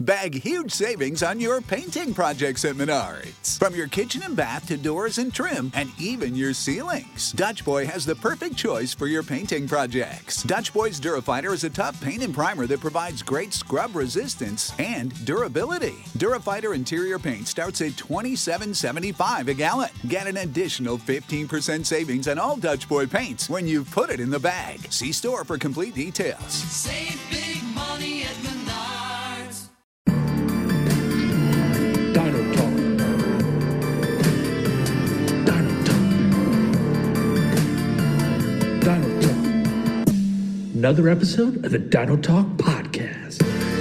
Bag huge savings on your painting projects at Menards. From your kitchen and bath to doors and trim, and even your ceilings, Dutch Boy has the perfect choice for your painting projects. Dutch Boy's Durafighter is a tough paint and primer that provides great scrub resistance and durability. Durafighter interior paint starts at $27.75 a gallon. Get an additional 15% savings on all Dutch Boy paints when you put it in the bag. See store for complete details. Save big money at Menards. Dino Talk. Dino Talk. Dino Talk. Another episode of the Dino Talk podcast.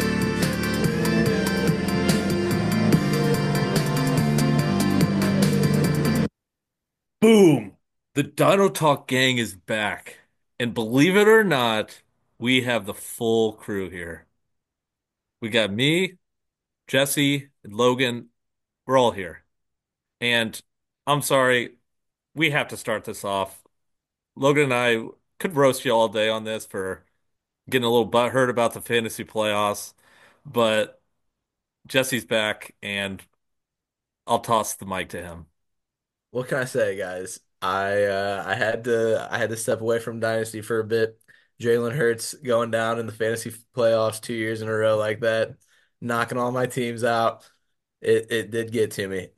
Boom! The Dino Talk gang is back. And believe it or not, we have the full crew here. We got me, Jesse, and Logan. We're all here. And I'm sorry, we have to start this off. Logan and I could roast you all day on this for getting a little butthurt about the fantasy playoffs, but Jesse's back, and I'll toss the mic to him. What can I say, guys? I had to step away from Dynasty for a bit. Jalen Hurts going down in the fantasy playoffs 2 years in a row like that, knocking all my teams out. It did get to me.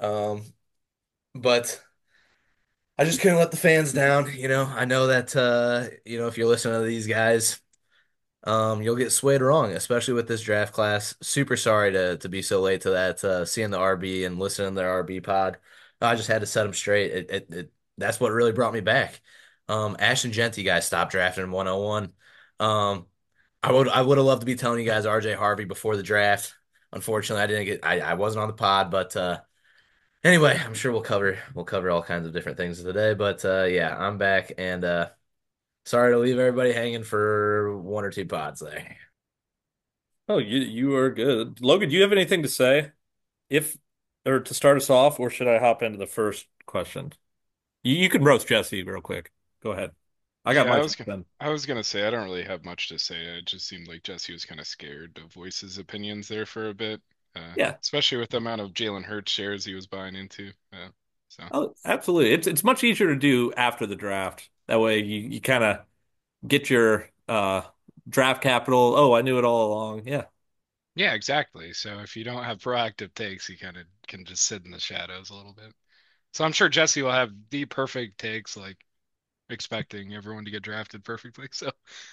But I just couldn't let the fans down. I know that if you're listening to these guys, you'll get swayed wrong, especially with this draft class. Super sorry to be so late to that. Seeing the RB and listening to their RB pod, I just had to set them straight. That's what really brought me back. Ashton Genty guys stopped drafting in 101. I would have loved to be telling you guys RJ Harvey before the draft. Unfortunately, I wasn't on the pod, but anyway, I'm sure we'll cover all kinds of different things today. But yeah, I'm back and sorry to leave everybody hanging for one or two pods there. Oh, you are good. Logan, do you have anything to say? If or to start us off, or should I hop into the first question? You can roast Jesse real quick. Go ahead. I got Yeah, my I was thoughts gonna, then. I was gonna say I don't really have much to say. It just seemed like Jesse was kind of scared to voice his opinions there for a bit, Yeah. especially with the amount of Jalen Hurts shares he was buying into. So Oh, absolutely. It's much easier to do after the draft. That way you kind of get your draft capital. Oh, I knew it all along. Yeah. yeah, exactly. So if you don't have proactive takes, you kind of can just sit in the shadows a little bit. So I'm sure Jesse will have the perfect takes, like expecting everyone to get drafted perfectly. So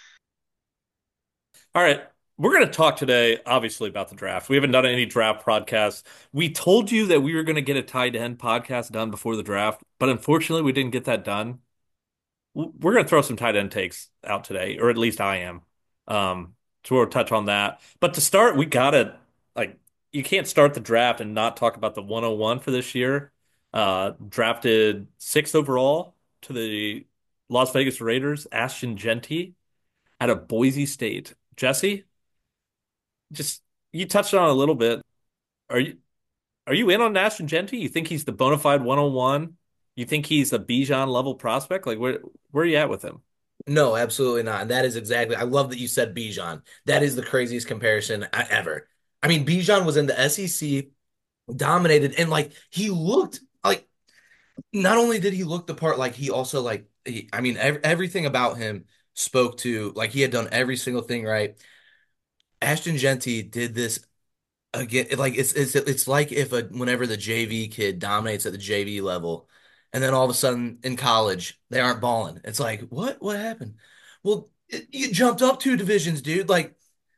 All right. We're going to talk today, obviously, about the draft. We haven't done any draft podcasts. We told you that we were going to get a tight end podcast done before the draft, but unfortunately, we didn't get that done. We're going to throw some tight end takes out today, or at least I am. So we'll touch on that. But to start, we got to, like, you can't start the draft and not talk about the 101 for this year. Drafted sixth overall to the Las Vegas Raiders, Ashton Genty out of Boise State. Jesse, just you touched on it a little bit. Are you are you in on Ashton Genty? You think he's the bona fide 101? You think he's a Bijan level prospect? Like where are you at with him? No, absolutely not. And that is exactly. I love that you said Bijan. That is the craziest comparison ever. I mean, Bijan was in the SEC, dominated, and like he looked like. Not only did he look the part, like he also I mean, everything about him spoke to like he had done every single thing right. Ashton Genty did this again. Like it's like if whenever the JV kid dominates at the JV level, and then all of a sudden in college they aren't balling. It's like what happened? Well, you jumped up two divisions, dude. Like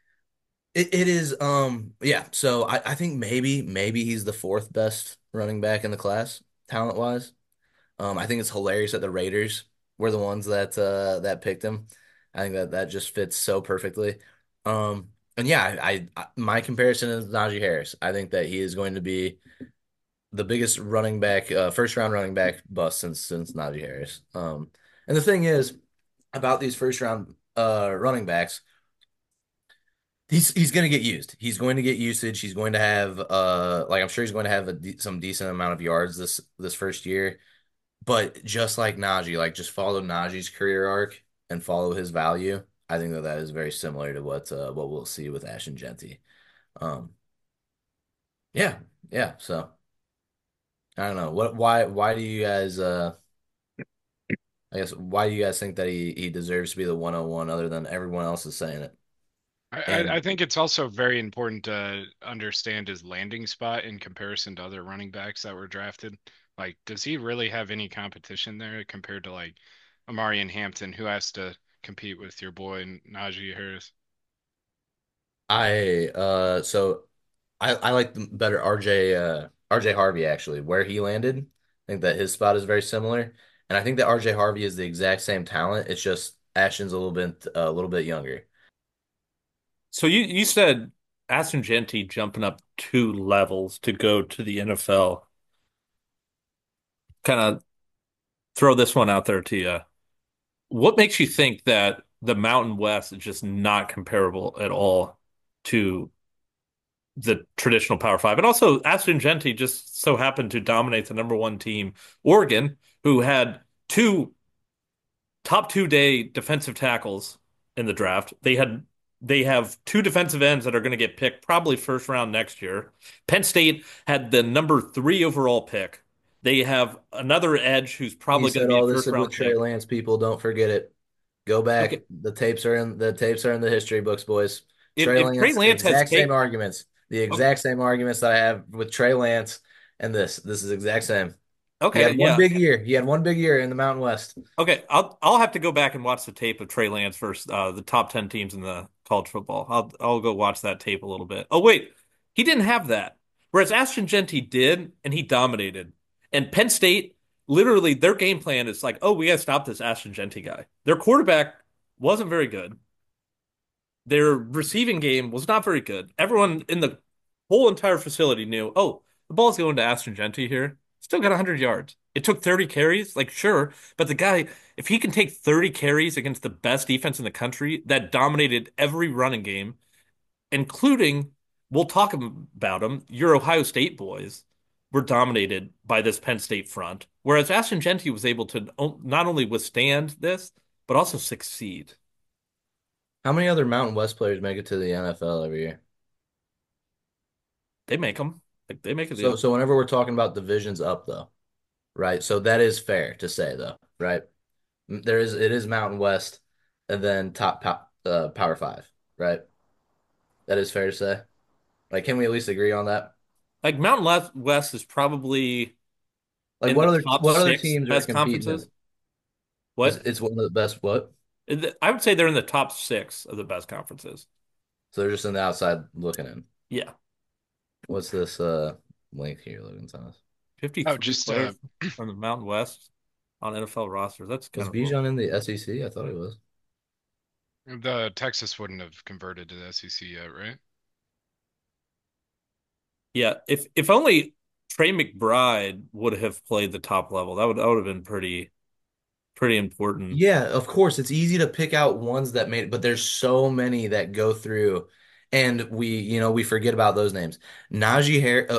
it is yeah. So I think maybe he's the fourth best running back in the class talent wise. I think it's hilarious that the Raiders were the ones that picked him. I think that just fits so perfectly. And yeah, my comparison is Najee Harris. I think that he is going to be the biggest running back, first round running back bust since Najee Harris. And the thing is about these first round running backs, he's going to get used. He's going to get usage. He's going to have like I'm sure he's going to have some decent amount of yards this first year. But just like Najee, like just follow Najee's career arc and follow his value. I think that is very similar to what we'll see with Ashton Genty. Um, Yeah, yeah. So I don't know. Why do you guys I guess why do you guys think that he deserves to be the 101 other than everyone else is saying it? I And think it's also very important to understand his landing spot in comparison to other running backs that were drafted. Like, does he really have any competition there compared to like Amari and Hampton, who has to compete with your boy Najee Harris? I like the better RJ Harvey actually where he landed. I think that his spot is very similar, and I think that RJ Harvey is the exact same talent. It's just Ashton's a little bit younger. So you said Aston Genty jumping up 2 levels to go to the NFL. Kind of throw this one out there to you. What makes you think that the Mountain West is just not comparable at all to the traditional Power Five? And also, Aston Genty just so happened to dominate the number one team, Oregon, who had two top 2 day defensive tackles in the draft. They have two defensive ends that are going to get picked probably first round next year. Penn State had the number 3 overall pick. They have another edge who's He probably going to said be a all this first with round Trey pick. Lance. People don't forget it. Go Okay, back. The tapes are in the history books, boys. Trey if Trey Lance, the Lance has exact same tape, arguments. The okay, exact same arguments that I have with Trey Lance and this. This is exact same. He okay, had one yeah, big year. He had one big year in the Mountain West. okay. I'll have to go back and watch the tape of Trey Lance versus the top 10 teams in the college football. I'll go watch that tape a little bit. Oh wait, he didn't have that. Whereas Ashton Genty did, and he dominated. And Penn State, literally, their game plan is like, oh, we got to stop this Ashton Genty guy. Their quarterback wasn't very good. Their receiving game was not very good. Everyone in the whole entire facility knew, oh, the ball's going to Ashton Genty here. Still got 100 yards. It took 30 carries, like sure, but the guy, if he can take 30 carries against the best defense in the country that dominated every running game, including, we'll talk about them, your Ohio State boys were dominated by this Penn State front, whereas Ashton Genty was able to not only withstand this, but also succeed. How many other Mountain West players make it to the NFL every year? They make them. Like they make a So deal. so whenever we're talking about divisions up though, right? So that is fair to say though, right? It is Mountain West and then Power Five, right? That is fair to say. Like, can we at least agree on that? Like Mountain West is probably Like, in what the other top what other six teams are best competing in conferences. it? It's, What? it's one of the best. What? I would say they're in the top six of the best conferences. So they're just in the outside looking in. Yeah. What's this link here, Logan Thomas? Oh, 53 just players from the Mountain West on NFL rosters. That's kind Was of low. Bijan in the SEC? I thought he was. the Texas wouldn't have converted to the SEC yet, right? Yeah. If only Trey McBride would have played the top level, that would have been pretty important. Yeah, of course. It's easy to pick out ones that made, but there's so many that go through, and we forget about those names. Najee Harris,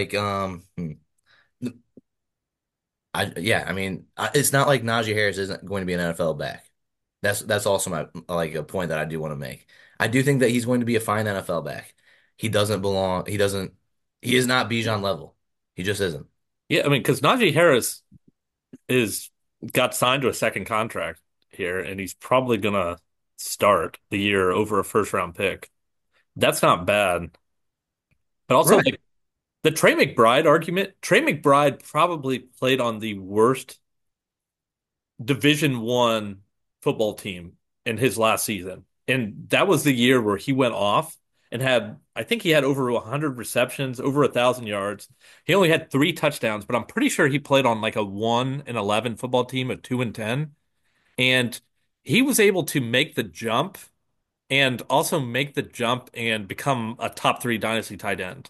I mean, it's not like Najee Harris isn't going to be an NFL back. That's also my like a point that I do want to make. I do think that he's going to be a fine NFL back. He doesn't belong. He doesn't. He is not Bijan level. He just isn't. Yeah, I mean, because Najee Harris is got signed to a second contract here, and he's probably gonna start the year over a first round pick. That's not bad. But also Right. like the Trey McBride argument, Trey McBride probably played on the worst Division 1 football team in his last season. And that was the year where he went off and had, I think he had over 100 receptions, over 1,000 yards. He only had 3 touchdowns, but I'm pretty sure he played on like a 1-11 football team, a 2-10. And he was able to make the jump and also make the jump and become a top 3 dynasty tight end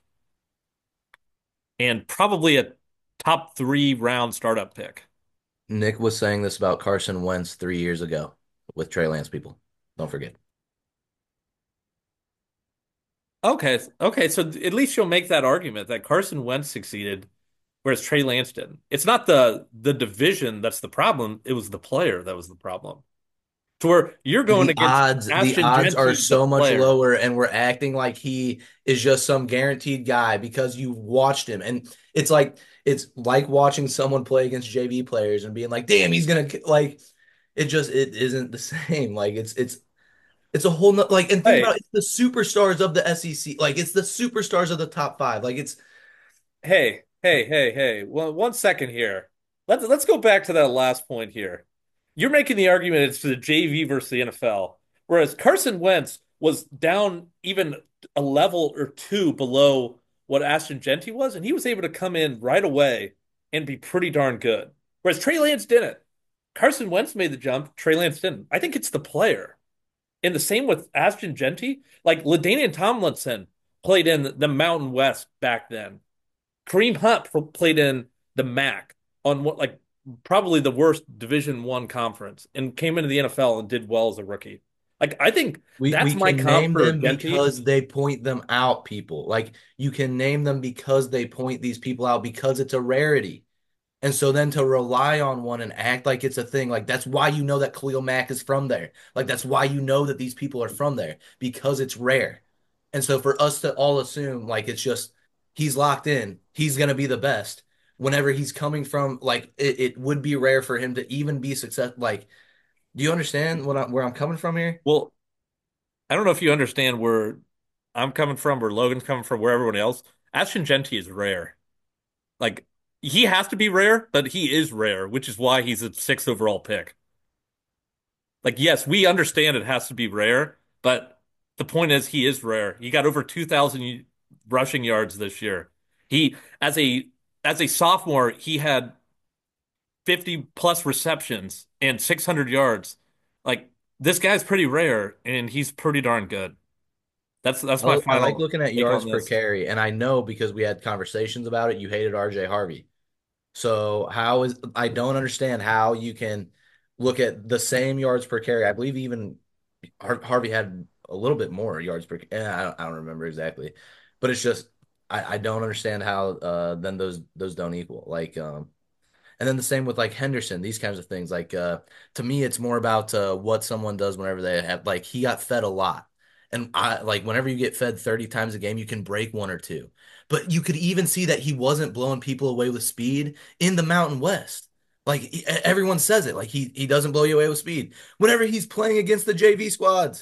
and probably a top 3 round startup pick. Nick was saying this about Carson Wentz 3 years ago with Trey Lance people. Don't forget. Okay, okay, so at least you'll make that argument that Carson Wentz succeeded, whereas Trey Lance didn't. It's not the division that's the problem; it was the player that was the problem. To where you're going against The Ashton odds are Genty, the so much player. lower, and we're acting like he is just some guaranteed guy because you watched him. And it's like watching someone play against JV players and being like, damn, he's gonna like it isn't the same. Like it's a whole not like, and think Hey, about it, it's the superstars of the SEC. Like it's the superstars of the top five. Like it's hey. Well, 1 second here. Let's go back to that last point here. You're making the argument it's the JV versus the NFL, whereas Carson Wentz was down even a level or two below what Ashton Genty was, and he was able to come in right away and be pretty darn good. Whereas Trey Lance didn't. Carson Wentz made the jump, Trey Lance didn't. I think it's the player. And the same with Ashton Genty. Like LaDainian Tomlinson played in the Mountain West back then. Kareem Hunt played in the MAC on what like probably the worst Division I conference and came into the NFL and did well as a rookie. Like I think we that's my can comp name for them Genty. because they point them out, people. Like you can name them because they point these people out because it's a rarity. And so then to rely on one and act like it's a thing, like that's why you know that Khalil Mack is from there. Like that's why you know that these people are from there because it's rare. And so for us to all assume like it's just he's locked in, he's gonna be the best. Whenever he's coming from, like it would be rare for him to even be successful. Like, do you understand where I'm coming from here? Well, I don't know if you understand where I'm coming from, where Logan's coming from, where everyone else. Ashton Genty is rare. Like he has to be rare, but he is rare, which is why he's a sixth overall pick. Like, yes, we understand it has to be rare, but the point is he is rare. He got over 2,000 rushing yards this year. He, as a sophomore, he had 50 plus receptions and 600 yards. Like, this guy's pretty rare, and he's pretty darn good. That's my I like final looking at take yards on per this. carry, and I know because we had conversations about it, you hated RJ Harvey. So how is I don't understand how you can look at the same yards per carry. I believe even Harvey had a little bit more yards per. I don't remember exactly, but it's just I don't understand how then those don't equal. Like and then the same with like Henderson, these kinds of things. Like to me, it's more about what someone does whenever they have like he got fed a lot. And I like whenever you get fed 30 times a game, you can break one or two. But you could even see that he wasn't blowing people away with speed in the Mountain West. Like everyone says it, like he doesn't blow you away with speed. Whenever he's playing against the JV squads.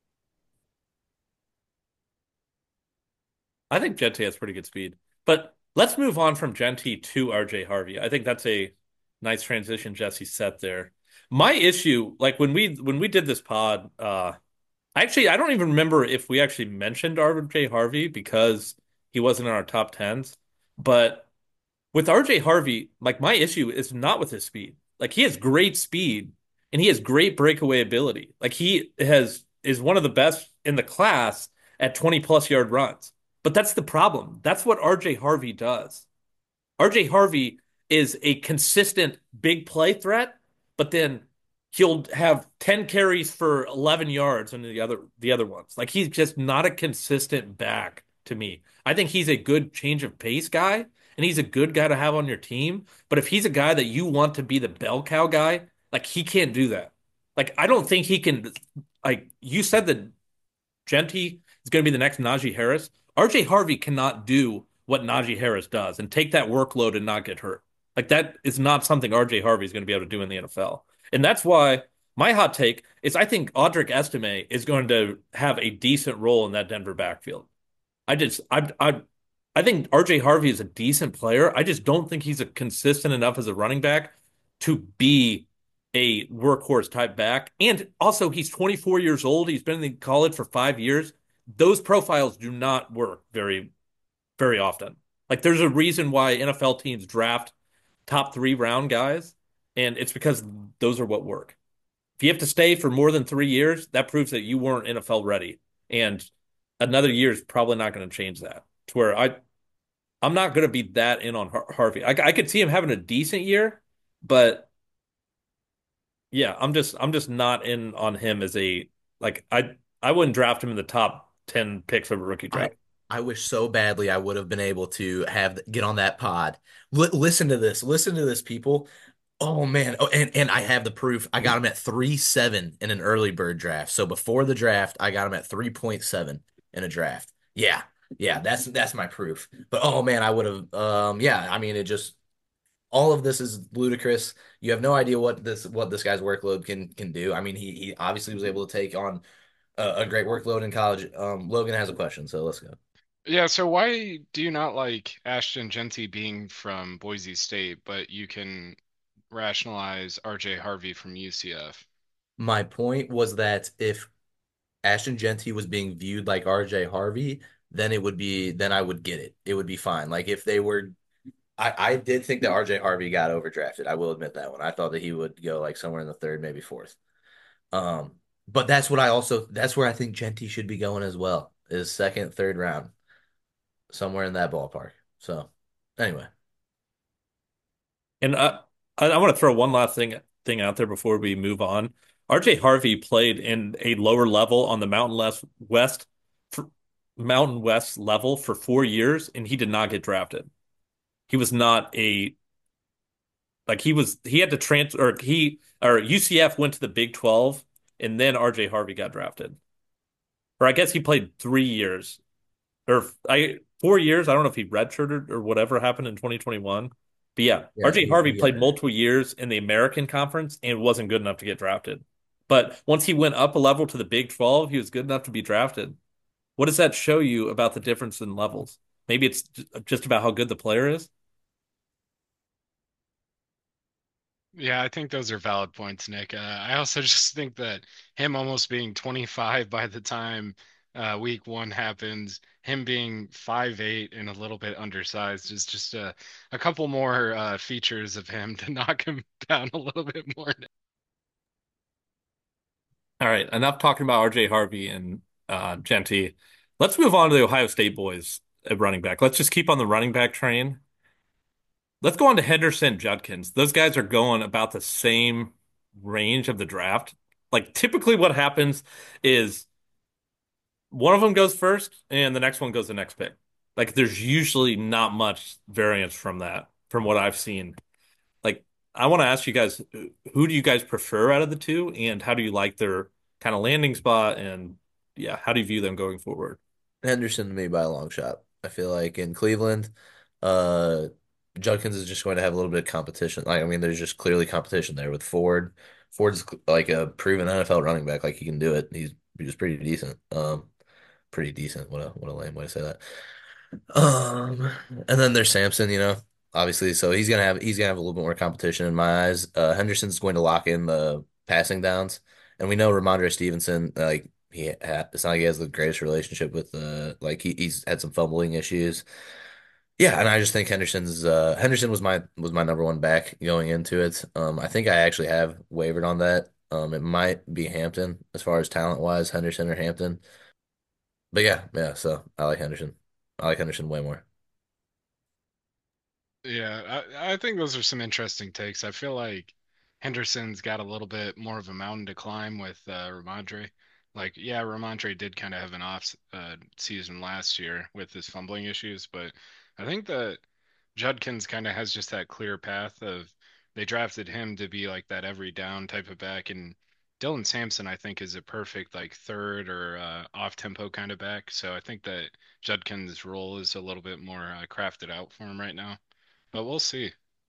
I think Genty has pretty good speed. But let's move on from Genty to RJ Harvey. I think that's a nice transition Jesse set there. My issue, like when we did this pod, actually I don't even remember if we actually mentioned RJ Harvey because he wasn't in our top tens. But with RJ Harvey, like my issue is not with his speed. Like he has great speed and he has great breakaway ability. Like he has is one of the best in the class at 20 plus yard runs. But that's the problem. That's what RJ Harvey does. RJ Harvey is a consistent big play threat, but then he'll have 10 carries for 11 yards and the other ones. Like he's just not a consistent back to me. I think he's a good change of pace guy and he's a good guy to have on your team, but if he's a guy that you want to be the bell cow guy, like he can't do that. Like I don't think he can like you said that Genty is going to be the next Najee Harris. RJ Harvey cannot do what Najee Harris does and take that workload and not get hurt. Like that is not something RJ Harvey is going to be able to do in the NFL. And that's why my hot take is I think Audric Estime is going to have a decent role in that Denver backfield. I just I think RJ Harvey is a decent player. I just don't think he's a consistent enough as a running back to be a workhorse type back. And also, he's 24 years old. He's been in college for 5 years. Those profiles do not work very often. Like, there's a reason why NFL teams draft top 3 round guys, and it's because those are what work. If you have to stay for more than 3 years, that proves that you weren't NFL ready. And another year is probably not going to change that. To where I'm not going to be that in on Harvey. I could see him having a decent year, but yeah, I'm just not in on him as a like I wouldn't draft him in the top 10 picks of a rookie I draft. I wish so badly I would have been able to have get on that pod. Listen to this. Listen to this, people. Oh man. Oh, and I have the proof. I got him at 3.7 in an early bird draft. So before the draft, I got him at 3.7 in a draft. Yeah. Yeah, that's my proof. But oh man, I would have yeah, I mean it just all of this is ludicrous. You have no idea what this guy's workload can do. I mean, he obviously was able to take on a great workload in college. Logan has a question, so let's go. Yeah, so why do you not like Ashton Genty being from Boise State, but you can rationalize RJ Harvey from UCF? My point was that if Ashton Genty was being viewed like RJ Harvey, then I would get it. It would be fine. Like if they were I did think that RJ Harvey got overdrafted. I will admit that one. I thought that he would go like somewhere in the third, maybe fourth. Um, but that's where I think Genty should be going as well, is second, third round, somewhere in that ballpark. So anyway, And I want to throw one last thing out there before we move on. RJ Harvey played in a lower level on the for, Mountain West level for 4 years, and he did not get drafted. He was not a like he had to transfer or UCF went to the Big 12, and then RJ Harvey got drafted. Or I guess he played 3 years or I 4 years. I don't know if he redshirted or whatever happened in 2021. But yeah, yeah, RJ he, Harvey he got played hurt. multiple years in the American Conference and wasn't good enough to get drafted. But once he went up a level to the Big 12, he was good enough to be drafted. What does that show you about the difference in levels? Maybe it's just about how good the player is. Yeah, I think those are valid points, Nick. I also just think that him almost being 25 by the time week one happens, him being 5'8" and a little bit undersized is just a couple more features of him to knock him down a little bit more. All right, enough talking about RJ Harvey and Genty. Let's move on to the Ohio State boys at running back. Let's just keep on the running back train. Let's go on to Henderson, Judkins. Those guys are going about the same range of the draft. Like typically what happens is one of them goes first and the next one goes the next pick. Like there's usually not much variance from that, from what I've seen. Like I want to ask you guys, who do you guys prefer out of the two, and how do you like their kind of landing spot, and yeah, how do you view them going forward? Henderson to me by a long shot. I feel like in Cleveland, uh, Judkins is just going to have a little bit of competition. Like, I mean, there's just clearly competition there with Ford. Ford's like a proven NFL running back. Like he can do it. He's pretty decent. Pretty decent. What a lame way to say that. Um, and then there's Samson, obviously. So he's gonna have a little bit more competition in my eyes. Henderson's going to lock in the passing downs, and we know Ramondre Stevenson, like it's not like he has the greatest relationship with like he's had some fumbling issues. Yeah, and I just think Henderson was my number one back going into it. I think I actually have wavered on that. It might be Hampton as far as talent wise, Henderson or Hampton. But yeah, yeah. So I like Henderson. I like Henderson way more. Yeah, I think those are some interesting takes. I feel like Henderson's got a little bit more of a mountain to climb with Ramondre. Like, yeah, Ramondre did kind of have an off season last year with his fumbling issues, but I think that Judkins kind of has just that clear path of they drafted him to be like that every down type of back, and Dylan Sampson I think is a perfect like third or off tempo kind of back. So I think that Judkins' role is a little bit more crafted out for him right now. But we'll see.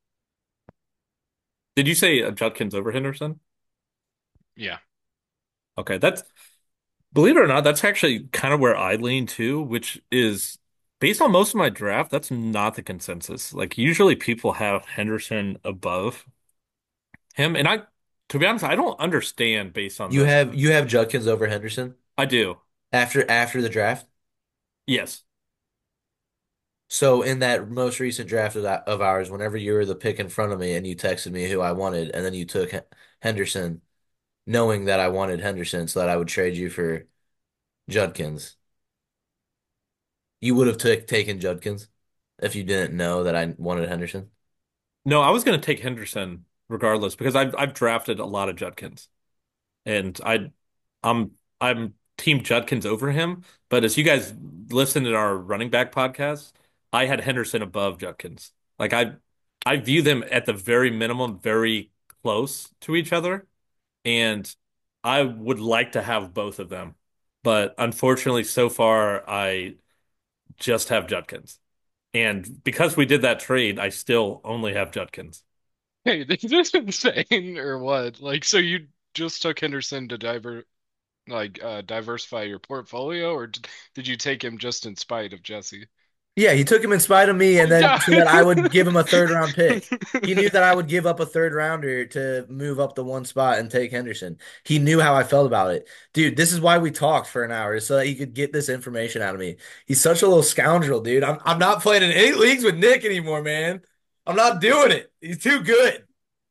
Did you say Judkins over Henderson? Yeah. Okay, that's believe it or not, that's actually kind of where I lean too, which is based on most of my draft, that's not the consensus. Like usually people have Henderson above him, and to be honest, I don't understand based on You this. have you have Judkins over Henderson I do. after the draft. Yes. So in that most recent draft of ours, whenever you were the pick in front of me and you texted me who I wanted, and then you took Henderson, knowing that I wanted Henderson so that I would trade you for Judkins, you would have taken Judkins if you didn't know that I wanted Henderson. No, I was going to take Henderson regardless because I've drafted a lot of Judkins, and I'm team Judkins over him. But as you guys listened to our running back podcast, I had Henderson above Judkins. Like I view them at the very minimum very close to each other, and I would like to have both of them. But unfortunately, so far, I just have Judkins. And because we did that trade, I still only have Judkins. Hey, this is insane or what? Like, so you just took Henderson to diversify your portfolio, or did you take him just in spite of Jesse? Yeah, he took him in spite of me, and then so that I would give him a third round pick. He knew that I would give up a third rounder to move up the one spot and take Henderson. He knew how I felt about it. Dude, this is why we talked for an hour, so that he could get this information out of me. He's such a little scoundrel, dude. I'm not playing in any leagues with Nick anymore, man. I'm not doing it. He's too good.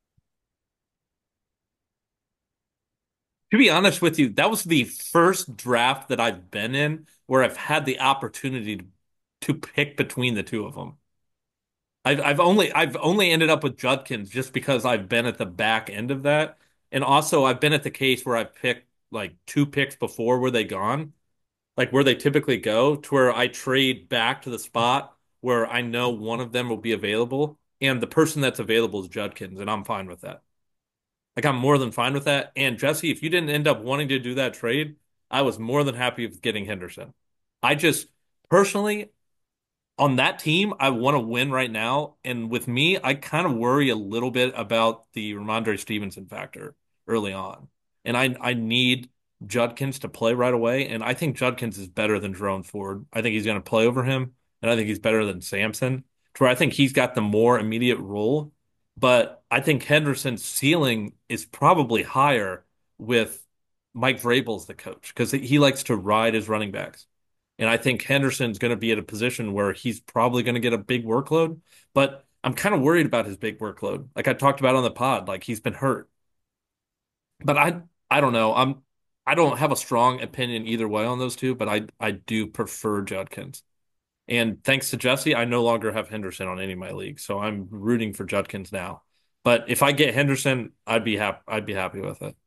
To be honest with you, that was the first draft that I've been in where I've had the opportunity to pick between the two of them. I've only ended up with Judkins just because I've been at the back end of that. And also I've been at the case where I've picked like two picks before where they gone, like where they typically go, to where I trade back to the spot where I know one of them will be available, and the person that's available is Judkins, and I'm fine with that. Like I'm more than fine with that. And Jesse, if you didn't end up wanting to do that trade, I was more than happy with getting Henderson. I just personally on that team, I want to win right now. And with me, I kind of worry a little bit about the Ramondre Stevenson factor early on. And I need Judkins to play right away. And I think Judkins is better than Jerome Ford. I think he's going to play over him. And I think he's better than Sampson, to where I think he's got the more immediate role. But I think Henderson's ceiling is probably higher with Mike Vrabel's the coach because he likes to ride his running backs. And I think Henderson's going to be at a position where he's probably going to get a big workload, but I'm kind of worried about his big workload. Like I talked about on the pod, like he's been hurt. But I don't know. I don't have a strong opinion either way on those two, but I do prefer Judkins. And thanks to Jesse, I no longer have Henderson on any of my leagues, so I'm rooting for Judkins now. But if I get Henderson, I'd be happy with it.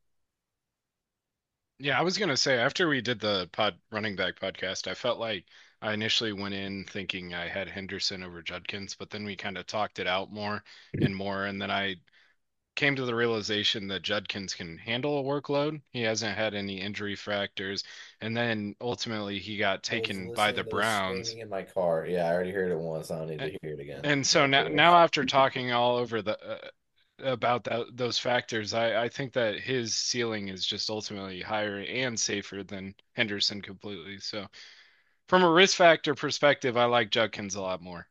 Yeah, I was gonna say after we did the pod running back podcast, I felt like I initially went in thinking I had Henderson over Judkins, but then we kind of talked it out more and more, and then I came to the realization that Judkins can handle a workload. He hasn't had any injury factors, and then ultimately he got I was taken by the listening to this Browns. screaming in my car. Yeah, I already heard it once. I don't need to hear it again. And so now after talking all over the about those factors, I think that his ceiling is just ultimately higher and safer than Henderson completely. So from a risk factor perspective, I like Judkins a lot more.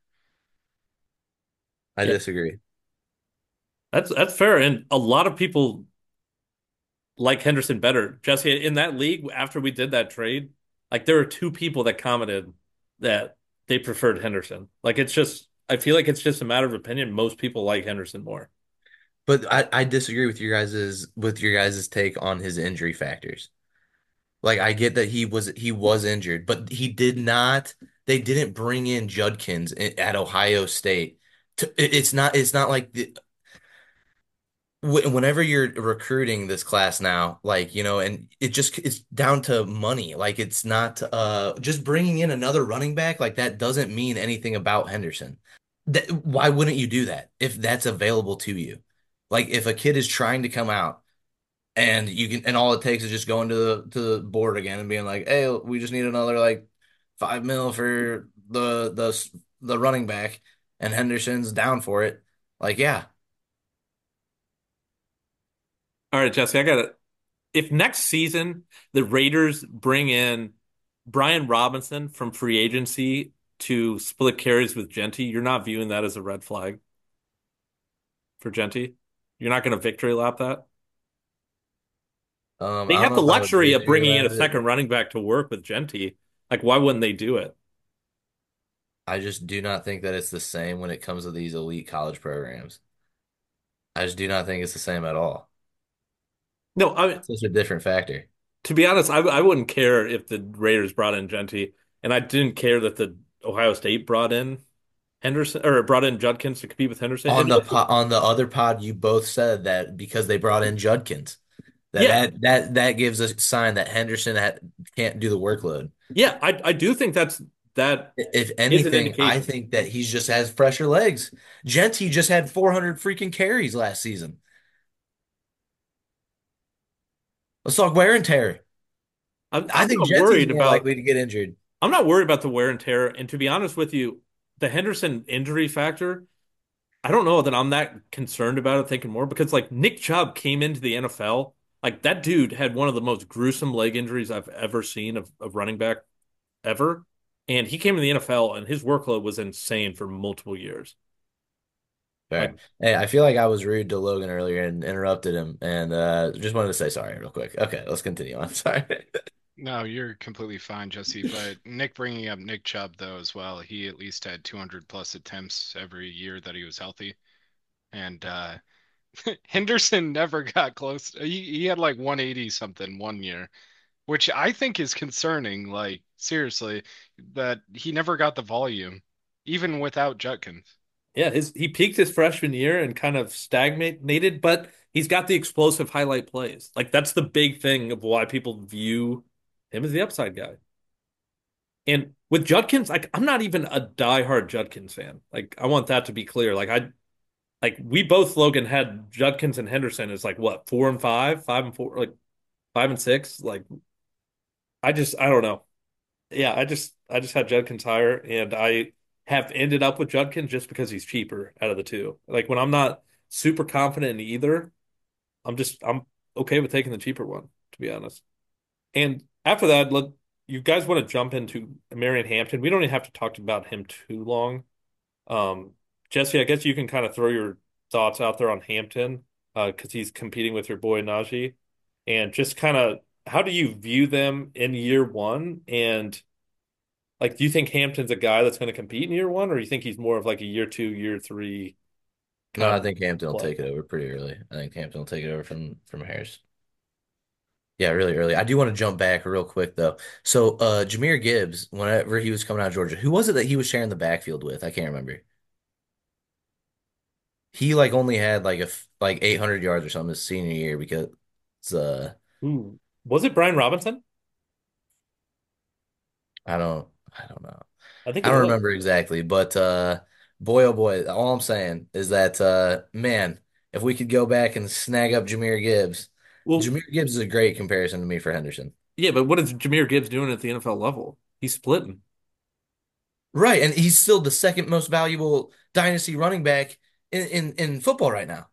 I Yeah, disagree. that's fair. And a lot of people like Henderson better. Jesse, in that league, after we did that trade, like there were two people that commented that they preferred Henderson. Like it's just, I feel like it's just a matter of opinion. Most people like Henderson more. But I disagree with your guys' take on his injury factors. Like I get that he was injured, but he did not they didn't bring in Judkins at Ohio State. It's not like whenever you're recruiting this class now, like, and it's down to money. Like it's not just bringing in another running back like that doesn't mean anything about Henderson. Why wouldn't you do that if that's available to you? Like if a kid is trying to come out and all it takes is just going to the board again and being like, "Hey, we just need another like 5 mil for the running back," and Henderson's down for it. Like, yeah, All right, Jesse, I got it. If next season the Raiders bring in Brian Robinson from free agency to split carries with Genty, you're not viewing that as a red flag for Genty. You're not going to victory lap that. They I don't have know the if I would luxury of victory bringing in lap a it. second running back to work with Genty. Like, why wouldn't they do it? I just do not think that it's the same when it comes to these elite college programs. I just do not think it's the same at all. No, I It's such a different factor. to be honest, I wouldn't care if the Raiders brought in Genty, and I didn't care that the Ohio State brought in Henderson or brought in Judkins to compete with Henderson. On the other pod, you both said that because they brought in Judkins, that Yeah, that that that gives a sign that Henderson can't do the workload. yeah, I do think that If is an anything, I indication. think that he just has fresher legs. Genty just had 400 freaking carries last season. Let's talk wear and tear. I I'm think not Genty's worried more about likely to get injured. I'm not worried about the wear and tear. And to be honest with you, the Henderson injury factor, I don't know that I'm that concerned about it thinking more because like Nick Chubb came into the NFL, like that dude had one of the most gruesome leg injuries I've ever seen of running back ever. And he came in the NFL and his workload was insane for multiple years. Like, Fair. Hey, I feel like I was rude to Logan earlier and interrupted him, and just wanted to say sorry real quick. Okay, let's continue. I'm sorry. No, you're completely fine, Jesse. But Nick bringing up Nick Chubb though as well, he at least had 200 plus attempts every year that he was healthy, and Henderson never got close. He had like 180 something one year, which I think is concerning. Like seriously, that he never got the volume, even without Judkins. yeah, he peaked his freshman year and kind of stagnated, but he's got the explosive highlight plays. Like that's the big thing of why people view him as the upside guy. And with Judkins, like I'm not even a diehard Judkins fan. Like I want that to be clear. Like we both Logan had Judkins and Henderson as like what 4 and 5, 5 and 4, like 5 and 6. Like I don't know. Yeah, I just had Judkins higher, and I have ended up with Judkins just because he's cheaper out of the two. Like when I'm not super confident in either, I'm okay with taking the cheaper one, to be honest. And after that, you guys want to jump into Marion Hampton. We don't even have to talk about him too long. Um, Jesse, I guess you can kind of throw your thoughts out there on Hampton, because he's competing with your boy Najee, and just kind of how do you view them in year one? And like, do you think Hampton's a guy that's going to compete in year one, or you think he's more of like a year two, year three No, kind I of think Hampton will play? take it over pretty early. I think Hampton will take it over from Harris. Yeah, really early. I do want to jump back real quick though. So, Jahmyr Gibbs, whenever he was coming out of Georgia, who was it that he was sharing the backfield with? I can't remember. He like only had like 800 yards or something his senior year because uh Ooh, was it Brian Robinson? I don't know. I think I it don't was. remember exactly, but boy oh boy, all I'm saying is that man, if we could go back and snag up Jahmyr Gibbs, Well, Jahmyr Gibbs is a great comparison to me for Henderson. yeah, but what is Jahmyr Gibbs doing at the NFL level? He's splitting. Right, and he's still the second most valuable dynasty running back in football right now.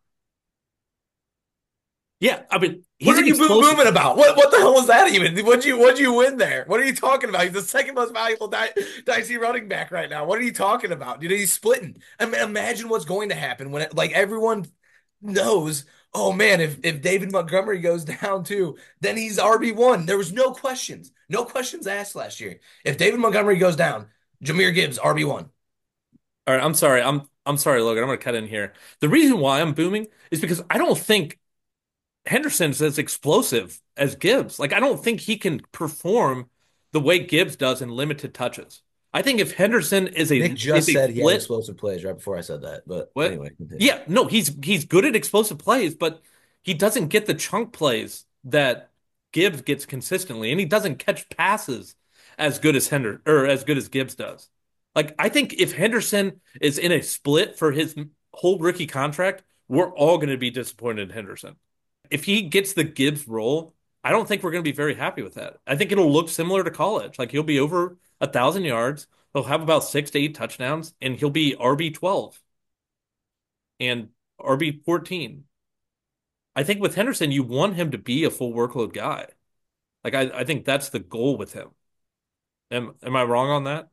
Yeah, I mean, What he's are an you explosive. booming about? What the hell was that even? What'd you win there? What are you talking about? He's the second most valuable dynasty running back right now. What are you talking about? He's splitting. I mean, imagine what's going to happen when like everyone knows. Oh man, if David Montgomery goes down too, then he's RB1. There was no questions asked last year. If David Montgomery goes down, Jahmyr Gibbs RB1. All right, I'm sorry. I'm sorry, Logan. I'm going to cut in here. The reason why I'm booming is because I don't think Henderson's as explosive as Gibbs. Like, I don't think he can perform the way Gibbs does in limited touches. I think if Henderson Nick is just a said he had split, explosive plays right before I said that. But what? anyway, continue. Yeah, no, he's good at explosive plays, but he doesn't get the chunk plays that Gibbs gets consistently, and he doesn't catch passes as good as as good as Gibbs does. Like, I think if Henderson is in a split for his whole rookie contract, we're all going to be disappointed in Henderson. If he gets the Gibbs role, I don't think we're going to be very happy with that. I think it'll look similar to college. Like he'll be over 1,000 yards. He'll have about 6 to 8 touchdowns, and he'll be RB12 and RB14. I think with Henderson, you want him to be a full workload guy. Like I think that's the goal with him. Am I wrong on that?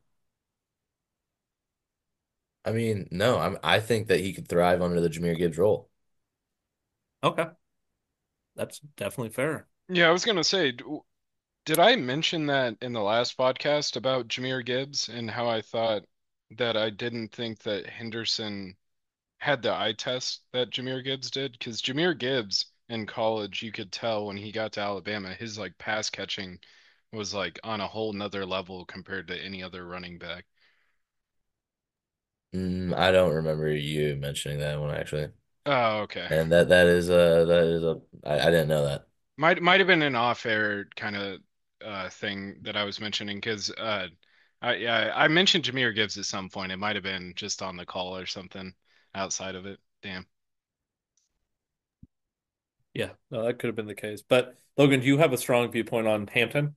I mean, no, I think that he could thrive under the Jahmyr Gibbs role. Okay, that's definitely fair. Yeah, I was gonna say, did I mention that in the last podcast about Jahmyr Gibbs and how I thought that I didn't think that Henderson had the eye test that Jahmyr Gibbs did? Because Jahmyr Gibbs in college, you could tell when he got to Alabama, his like pass catching was like on a whole nother level compared to any other running back. I don't remember you mentioning that one actually. Oh, okay. And that is a I didn't know that. Might have been an off-air kind of thing that I was mentioning because Yeah, I mentioned Jahmyr Gibbs at some point. It might have been just on the call or something outside of it. Damn. Yeah, no, that could have been the case. But Logan, do you have a strong viewpoint on Hampton?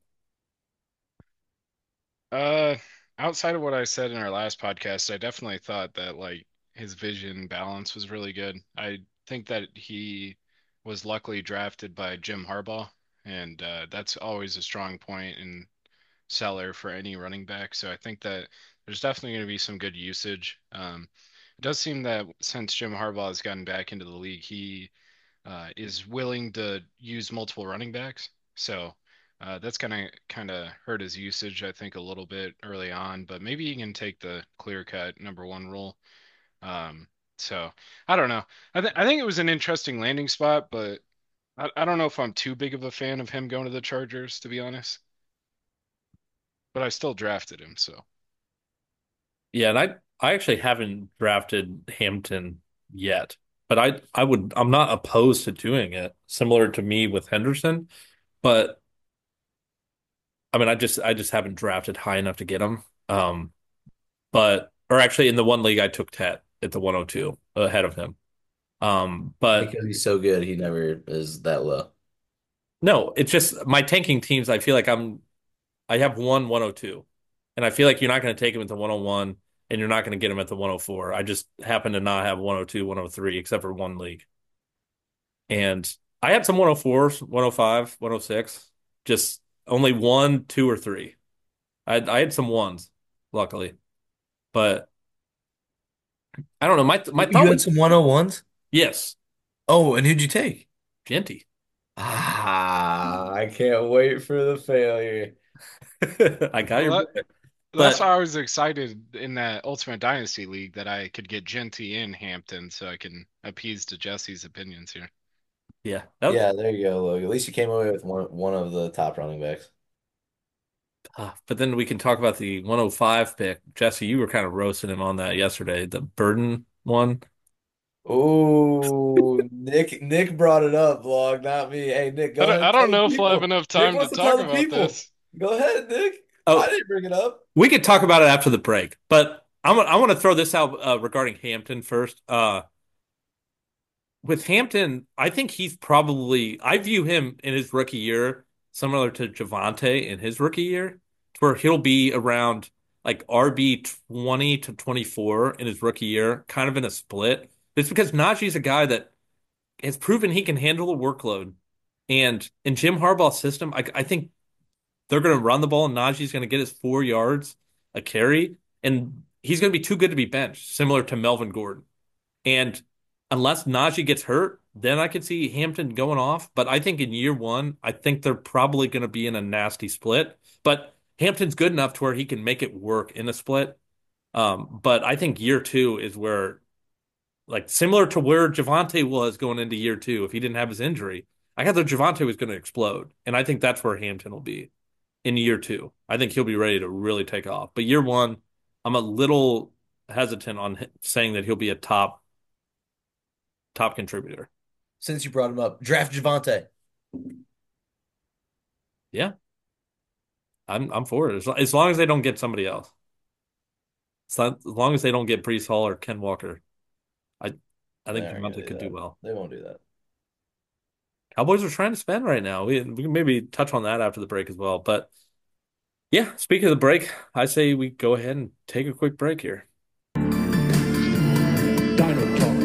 Uh, Outside of what I said in our last podcast, I definitely thought that like his vision balance was really good. I think that he was luckily drafted by Jim Harbaugh, and that's always a strong point in seller for any running back. So I think that there's definitely going to be some good usage. It does seem that since Jim Harbaugh has gotten back into the league, he is willing to use multiple running backs. So that's gonna kind of hurt his usage, I think, a little bit early on. But maybe he can take the clear cut number one role. Um, so I don't know. I think it was an interesting landing spot, but I don't know if I'm too big of a fan of him going to the Chargers, to be honest. But I still drafted him, so. Yeah, and I actually haven't drafted Hampton yet, but I'm not opposed to doing it, similar to me with Henderson. But I mean, I just haven't drafted high enough to get him. But or actually in the one league I took Tet at the 102 ahead of him. But Because he's so good, he never is that low. no, it's just my tanking teams. I feel like I have one 102, and I feel like you're not going to take him at the 101, and you're not going to get him at the 104. I just happen to not have 102, 103, except for one league. And I had some 104s, 105, 106, just only one, two, or three. I had some ones, luckily, but I don't know. My thought You had was some 101s? yes, Oh, and who'd you take? Genty. I can't wait for the failure. I got Well, your that boy. that's But why I was excited in that Ultimate Dynasty League that I could get Genty in Hampton so I can appease to Jesse's opinions here. yeah, that was, Yeah, there you go, Logan. At least you came away with one of the top running backs. but then we can talk about the 105 pick. Jesse, you were kind of roasting him on that yesterday, the Burden one. Oh, Nick brought it up, vlog, not me. Hey, Nick, go ahead I and tell don't the know if we'll have people. enough Nick time to wants to talk tell the about people. this. Go ahead, Nick. I Oh, didn't bring it up. we could talk about it after the break, but I want to throw this out regarding Hampton first. With Hampton, I think he's probably I view him in his rookie year similar to Javante in his rookie year, where he'll be around like RB 20 to 24 in his rookie year, kind of in a split. It's because Najee's a guy that has proven he can handle the workload. And in Jim Harbaugh's system, I think they're going to run the ball, and Najee's going to get his 4 yards a carry, and he's going to be too good to be benched, similar to Melvin Gordon. And unless Najee gets hurt, then I could see Hampton going off. But I think in year one, I think they're probably going to be in a nasty split. But Hampton's good enough to where he can make it work in a split. But I think year two is where, like, similar to where Javante was going into year two, if he didn't have his injury, I thought that Javante was going to explode. And I think that's where Hampton will be in year two. I think he'll be ready to really take off. But year one, I'm a little hesitant on saying that he'll be a top contributor. Since you brought him up, draft Javante. Yeah, I'm for it. As long as they don't get somebody else. As long as they don't get Breece Hall or Ken Walker, I I They think aren't gonna Javante do could do that. well. They won't do that. Cowboys are trying to spend right now. We can maybe touch on that after the break as well. But yeah, speaking of the break, I say we go ahead and take a quick break here. Dino Talk.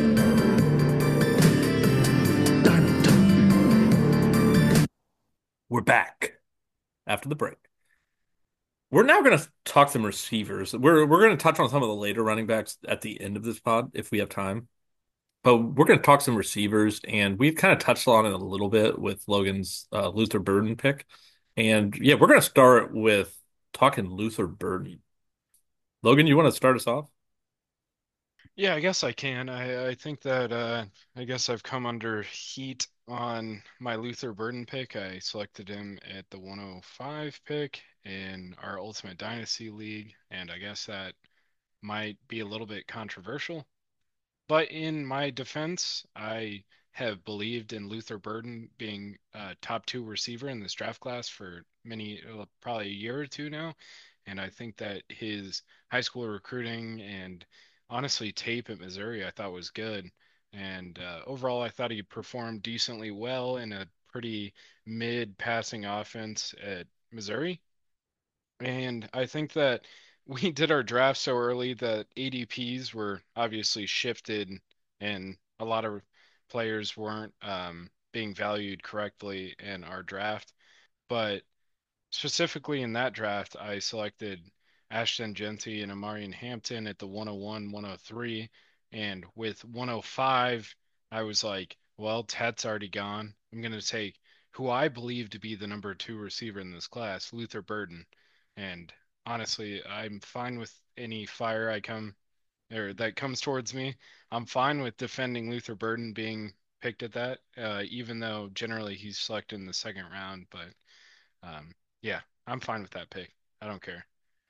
Dino Talk. We're back after the break. We're now going to talk some receivers. We're going to touch on some of the later running backs at the end of this pod if we have time. But we're going to talk some receivers, and we've kind of touched on it a little bit with Logan's Luther Burden pick. And yeah, we're going to start with talking Luther Burden. Logan, you want to start us off? Yeah, I guess I can. I think that I guess I've come under heat on my Luther Burden pick. I selected him at the 105 pick in our Ultimate Dynasty League, and I guess that might be a little bit controversial. But in my defense, I have believed in Luther Burden being a top two receiver in this draft class for probably a year or two now. And I think that his high school recruiting and honestly tape at Missouri I thought was good. And overall, I thought he performed decently well in a pretty mid passing offense at Missouri. And I think that we did our draft so early that ADPs were obviously shifted and a lot of players weren't being valued correctly in our draft. But specifically in that draft, I selected Ashton Genty and Amarian Hampton at the 101, 103. And with 105, I was like, well, Ted's already gone. I'm going to take who I believe to be the number two receiver in this class, Luther Burden. And honestly, I'm fine with any fire I come or that comes towards me. I'm fine with defending Luther Burden being picked at that, even though generally he's selected in the second round. But yeah, I'm fine with that pick. I don't care.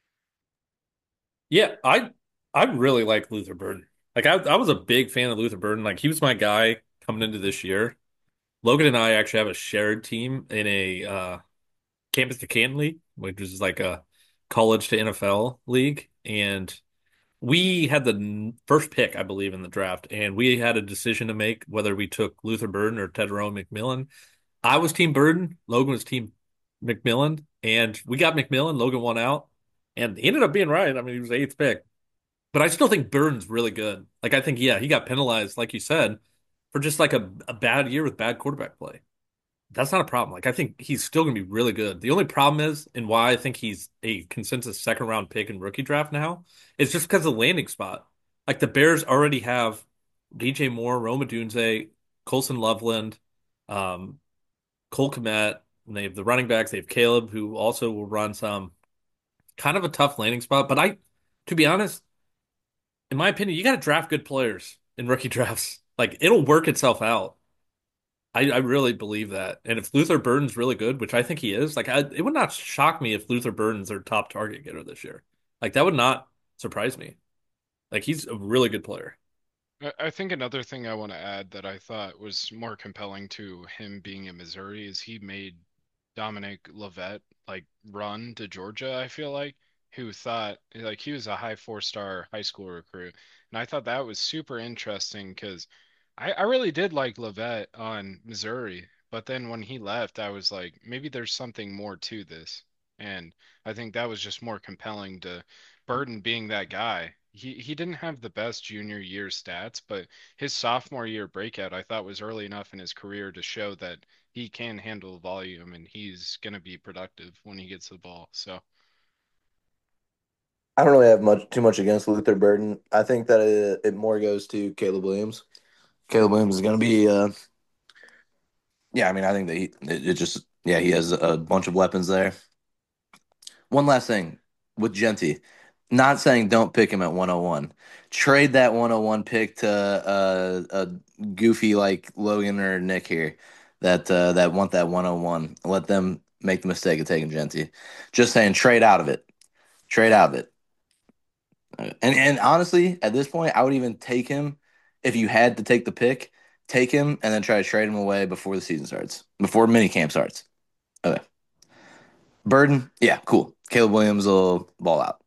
Yeah, I really like Luther Burden. Like I was a big fan of Luther Burden. Like he was my guy coming into this year. Logan and I actually have a shared team in a campus to Canton league, which is like a college to NFL league, and we had the first pick, I believe, in the draft, and we had a decision to make whether we took Luther Burden or Tedero McMillan. I was Team Burden, Logan was Team McMillan, and we got McMillan. Logan won out, and he ended up being right. I mean, he was the eighth pick, but I still think Burden's really good. Like, I think, yeah, he got penalized, like you said, for just like a bad year with bad quarterback play. That's not a problem. Like, I think he's still going to be really good. The only problem is, and why I think he's a consensus second round pick in rookie draft now, is just because of the landing spot. Like, the Bears already have DJ Moore, Rome Odunze, Colson Loveland, um, Cole Kmet, and they have the running backs. They have Caleb, who also will run some. Kind of a tough landing spot. But to be honest, in my opinion, you got to draft good players in rookie drafts. Like, it'll work itself out. I really believe that. And if Luther Burden's really good, which I think he is, like it would not shock me if Luther Burden's their top target getter this year. Like that would not surprise me. Like he's a really good player. I think another thing I want to add that I thought was more compelling to him being in Missouri is he made Dominic Lovett like run to Georgia, I feel like, who thought like he was a high four-star high school recruit. And I thought that was super interesting because I really did like Lovett on Missouri, but then when he left, I was like, maybe there's something more to this. And I think that was just more compelling to Burden being that guy. He didn't have the best junior year stats, but his sophomore year breakout I thought was early enough in his career to show that he can handle volume and he's going to be productive when he gets the ball. So I don't really have too much against Luther Burden. I think that it more goes to Caleb Williams. Caleb Williams is going to be, yeah. I mean, I think that it just, yeah, he has a bunch of weapons there. One last thing with Genty, not saying don't pick him at 101. Trade that 101 pick to a goofy like Logan or Nick here that want that 101. Let them make the mistake of taking Genty. Just saying, trade out of it. Trade out of it. And honestly, at this point, I would even take him if you had to take the pick, take him and then try to trade him away before the season starts, before minicamp starts. Okay. Burden, yeah, cool. Caleb Williams will ball out.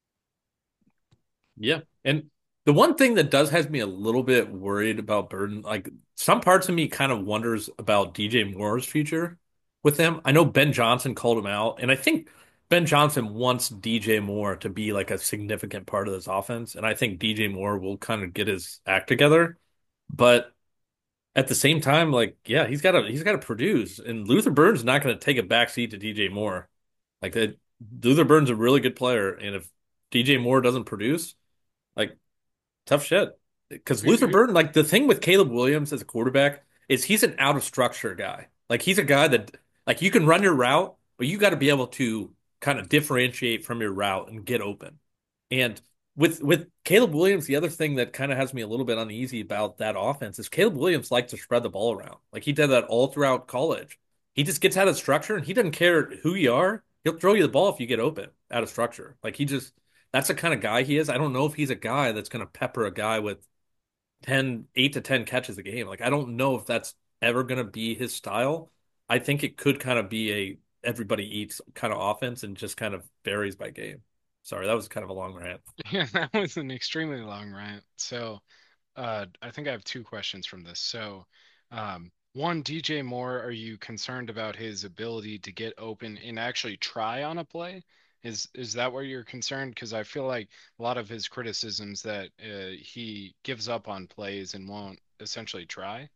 Yeah. And the one thing that does has me a little bit worried about Burden, like some parts of me kind of wonders about DJ Moore's future with him. I know Ben Johnson called him out, and I think Ben Johnson wants DJ Moore to be like a significant part of this offense. And I think DJ Moore will kind of get his act together. But at the same time, like, yeah, he's got to produce. And Luther Burns is not going to take a backseat to DJ Moore. Like that, Luther Burns is a really good player, and if DJ Moore doesn't produce, like tough shit. Because Luther Burden, like the thing with Caleb Williams as a quarterback is he's an out of structure guy. Like he's a guy that like you can run your route, but you got to be able to kind of differentiate from your route and get open. And with Caleb Williams, the other thing that kind of has me a little bit uneasy about that offense is Caleb Williams likes to spread the ball around. Like he did that all throughout college. He just gets out of structure and he doesn't care who you are. He'll throw you the ball if you get open out of structure. Like he just that's the kind of guy he is. I don't know if he's a guy that's going to pepper a guy with 8 to 10 catches a game. Like I don't know if that's ever going to be his style. I think it could kind of be everybody eats kind of offense and just kind of varies by game. Sorry, that was kind of a long rant. Yeah, that was an extremely long rant. So, I think I have two questions from this. So, one, DJ Moore, are you concerned about his ability to get open and actually try on a play? Is that where you're concerned? Because I feel like a lot of his criticisms that he gives up on plays and won't essentially try.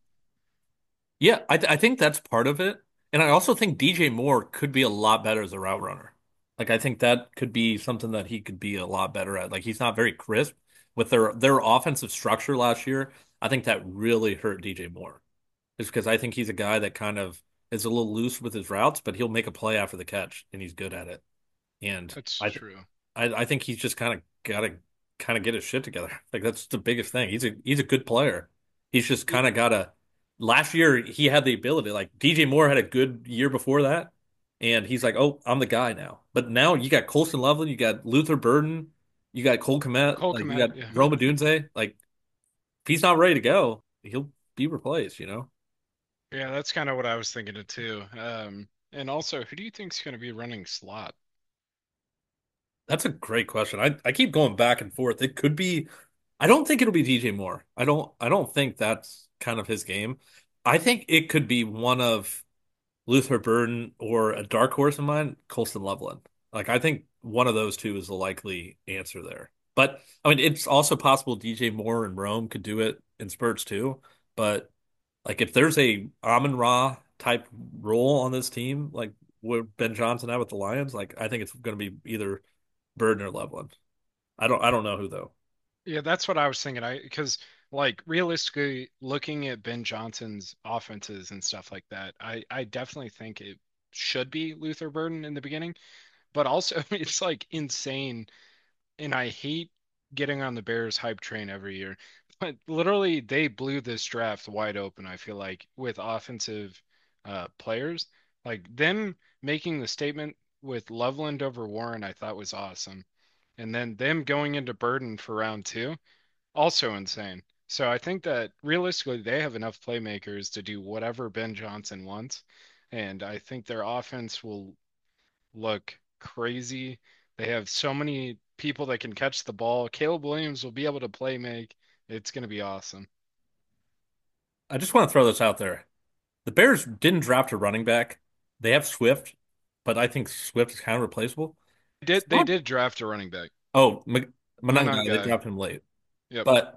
Yeah, I think that's part of it. And I also think DJ Moore could be a lot better as a route runner. Like I think that could be something that he could be a lot better at. Like he's not very crisp with their offensive structure last year. I think that really hurt DJ Moore. Is because I think he's a guy that kind of is a little loose with his routes, but he'll make a play after the catch and he's good at it. And That's I true. I think he's just kind of got to kind of get his shit together. Like that's the biggest thing. He's a good player. He's just kind of got to. Last year he had the ability. Like DJ Moore had a good year before that, and he's like, oh, I'm the guy now. But now you got Colston Loveland, you got Luther Burden, you got Cole Kmet, Cole like you Kmet, got yeah. Roma Dunze. Like if he's not ready to go, he'll be replaced. Yeah, that's kind of what I was thinking of too. And also, who do you think's going to be running slot? That's a great question. I keep going back and forth. It could be. I don't think it'll be DJ Moore. I don't think that's kind of his game. I think it could be one of Luther Burden or a dark horse of mine, Colston Loveland. Like I think one of those two is the likely answer there. But I mean, it's also possible DJ Moore and Rome could do it in spurts too. But like if there's a Amon Ra type role on this team, like what Ben Johnson had with the Lions, like I think it's going to be either Burden or Loveland. I don't know who though. Yeah, that's what I was thinking. Because like realistically, looking at Ben Johnson's offenses and stuff like that, I definitely think it should be Luther Burden in the beginning. But also, it's like insane, and I hate getting on the Bears hype train every year. But literally, they blew this draft wide open. I feel like with offensive players, like them making the statement with Loveland over Warren, I thought was awesome. And then them going into Burden for round two, also insane. So I think that realistically, they have enough playmakers to do whatever Ben Johnson wants. And I think their offense will look crazy. They have so many people that can catch the ball. Caleb Williams will be able to play make. It's going to be awesome. I just want to throw this out there. The Bears didn't draft a running back. They have Swift, but I think Swift is kind of replaceable. They did draft a running back. Oh, Manan Mananga, they guy. drafted him late. Yep. But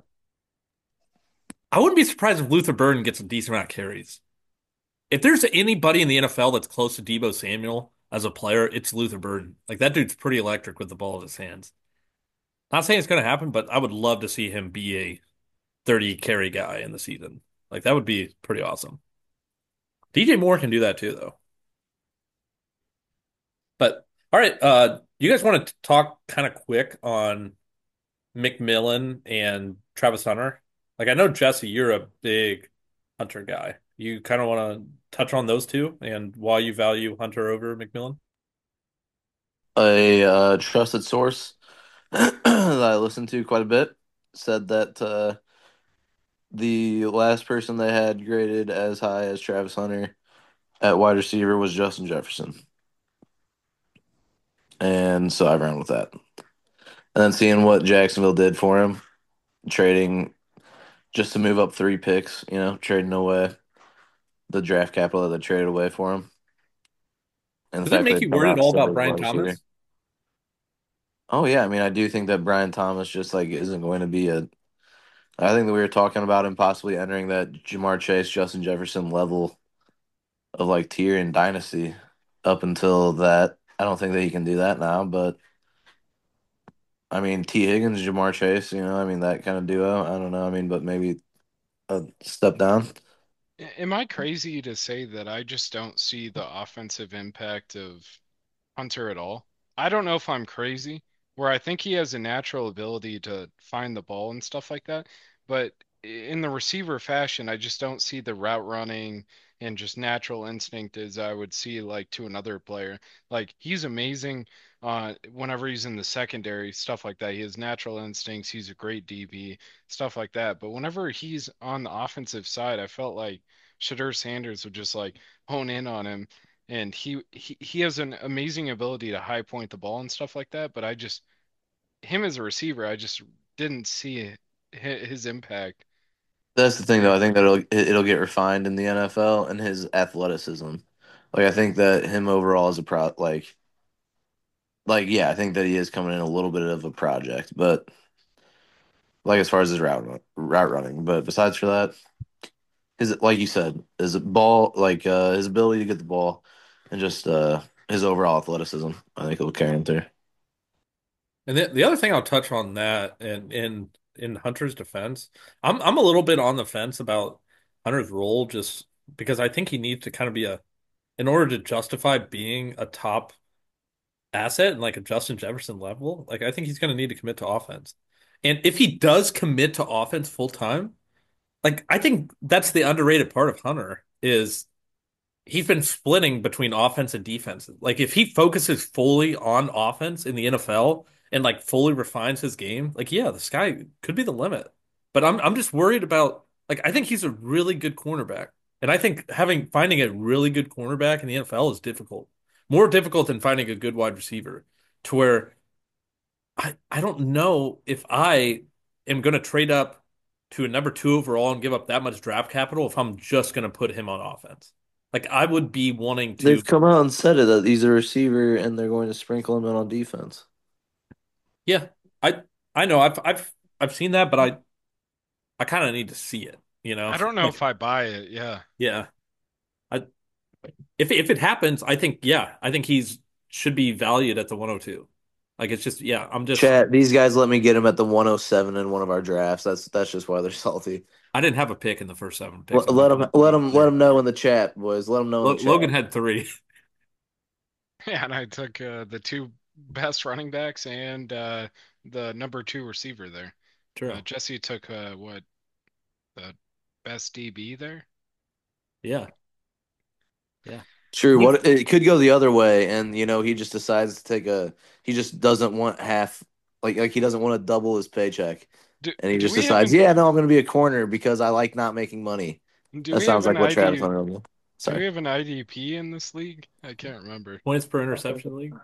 I wouldn't be surprised if Luther Burden gets a decent amount of carries. If there's anybody in the NFL that's close to Debo Samuel as a player, it's Luther Burden. Like that dude's pretty electric with the ball in his hands. Not saying it's going to happen, but I would love to see him be a 30 carry guy in the season. Like that would be pretty awesome. DJ Moore can do that too, though. But all right, you guys want to talk kind of quick on McMillan and Travis Hunter? Like I know Jesse, you're a big Hunter guy. You kind of want to touch on those two and why you value Hunter over McMillan? A trusted source that I listened to quite a bit said that the last person they had graded as high as Travis Hunter at wide receiver was Justin Jefferson. And so I ran with that. And then seeing what Jacksonville did for him, trading just to move up 3 picks, trading away the draft capital that they traded away for him. And the Does it fact that make they you come worried at out all still about as Brian wide receiver. Thomas? Oh yeah, I mean I do think that Brian Thomas just like isn't going to be a I think that we were talking about him possibly entering that Jamar Chase, Justin Jefferson level of like tier in dynasty up until that. I don't think that he can do that now, but I mean T Higgins, Jamar Chase, I mean that kind of duo. I don't know. I mean, but maybe a step down. Am I crazy to say that I just don't see the offensive impact of Hunter at all? I don't know if I'm crazy, where I think he has a natural ability to find the ball and stuff like that, but in the receiver fashion, I just don't see the route running and just natural instinct as I would see like to another player. Like he's amazing whenever he's in the secondary, stuff like that. He has natural instincts, he's a great DB, stuff like that. But whenever he's on the offensive side, I felt like Shadur Sanders would just like hone in on him and he has an amazing ability to high point the ball and stuff like that. But I just him as a receiver, I just didn't see his impact. That's the thing, though. And I think that it'll get refined in the NFL and his athleticism. Like I think that him overall is a yeah, I think that he is coming in a little bit of a project, but like as far as his route running. But besides for that, his like you said, his ball his ability to get the ball and just his overall athleticism, I think it'll carry him through. And the other thing I'll touch on that, and in Hunter's defense, I'm a little bit on the fence about Hunter's role, just because I think he needs to kind of be in order to justify being a top asset and like a Justin Jefferson level, like I think he's going to need to commit to offense. And if he does commit to offense full time, like I think that's the underrated part of Hunter is he's been splitting between offense and defense. Like if he focuses fully on offense in the NFL and like fully refines his game, like yeah, the sky could be the limit. But I'm just worried about like I think he's a really good cornerback. And I think finding a really good cornerback in the NFL is difficult. More difficult than finding a good wide receiver. To where I don't know if I am going to trade up to a number two overall and give up that much draft capital if I'm just going to put him on offense. Like I would be wanting to, They've come out and said it that he's a receiver and they're going to sprinkle him in on defense. yeah. I know I've seen that, but I kind of need to see it. You know, I don't know like if I buy it. Yeah. yeah. I if it happens, I think yeah, I think he's should be valued at the 102. Like it's just yeah, I'm just Chat, these guys let me get him at the 107 in one of our drafts. That's just why they're salty. I didn't have a pick in the first 7 picks. I'm Let like them let him know in the chat, boys. Let them know in the chat. Logan had three. Yeah, and I took the two best running backs and the number two receiver there. True. Jesse took what the best DB there. Yeah. Yeah. True. He What it could go the other way, and he just decides to take a. He just doesn't want half, like he doesn't want to double his paycheck, Do and he do just we have decides, an yeah, no, I'm going to be a corner because I like not making money. do That we have sounds an like what Travis ID Hunter will do. do we Sorry. have an IDP in this league? I can't remember. points per interception league.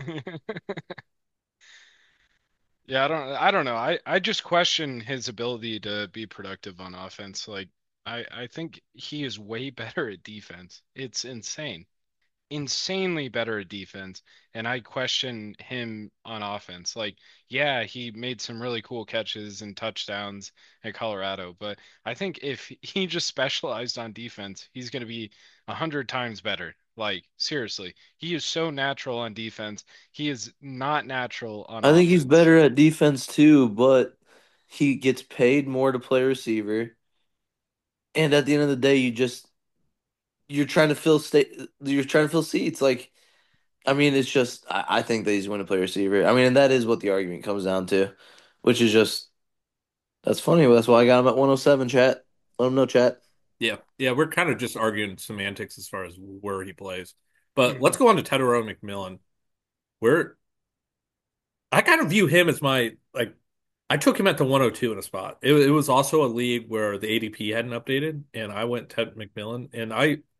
Yeah, I don't know. I just question his ability to be productive on offense. Like I think he is way better at defense. It's insane. Insanely better at defense, and I question him on offense. Like, yeah, he made some really cool catches and touchdowns at Colorado, but I think if he just specialized on defense, he's going to be 100 times better. Like, seriously, he is so natural on defense. He is not natural on I think he's offense. better at defense too, but he gets paid more to play receiver. And at the end of the day, you're trying to you're trying to fill seats. Like, I mean, it's just I think that he's going to play receiver. I mean, and that is what the argument comes down to, which is just that's funny. That's why I got him at 107. Chat, let him know. Chat. Yeah. Yeah. We're kind of just arguing semantics as far as where he plays. But let's Mhm. go on to Tedero McMillan. Where I kind of view him as my like I took him at the 102 in a spot. It was also a league where the ADP hadn't updated, and I went Ted McMillan, and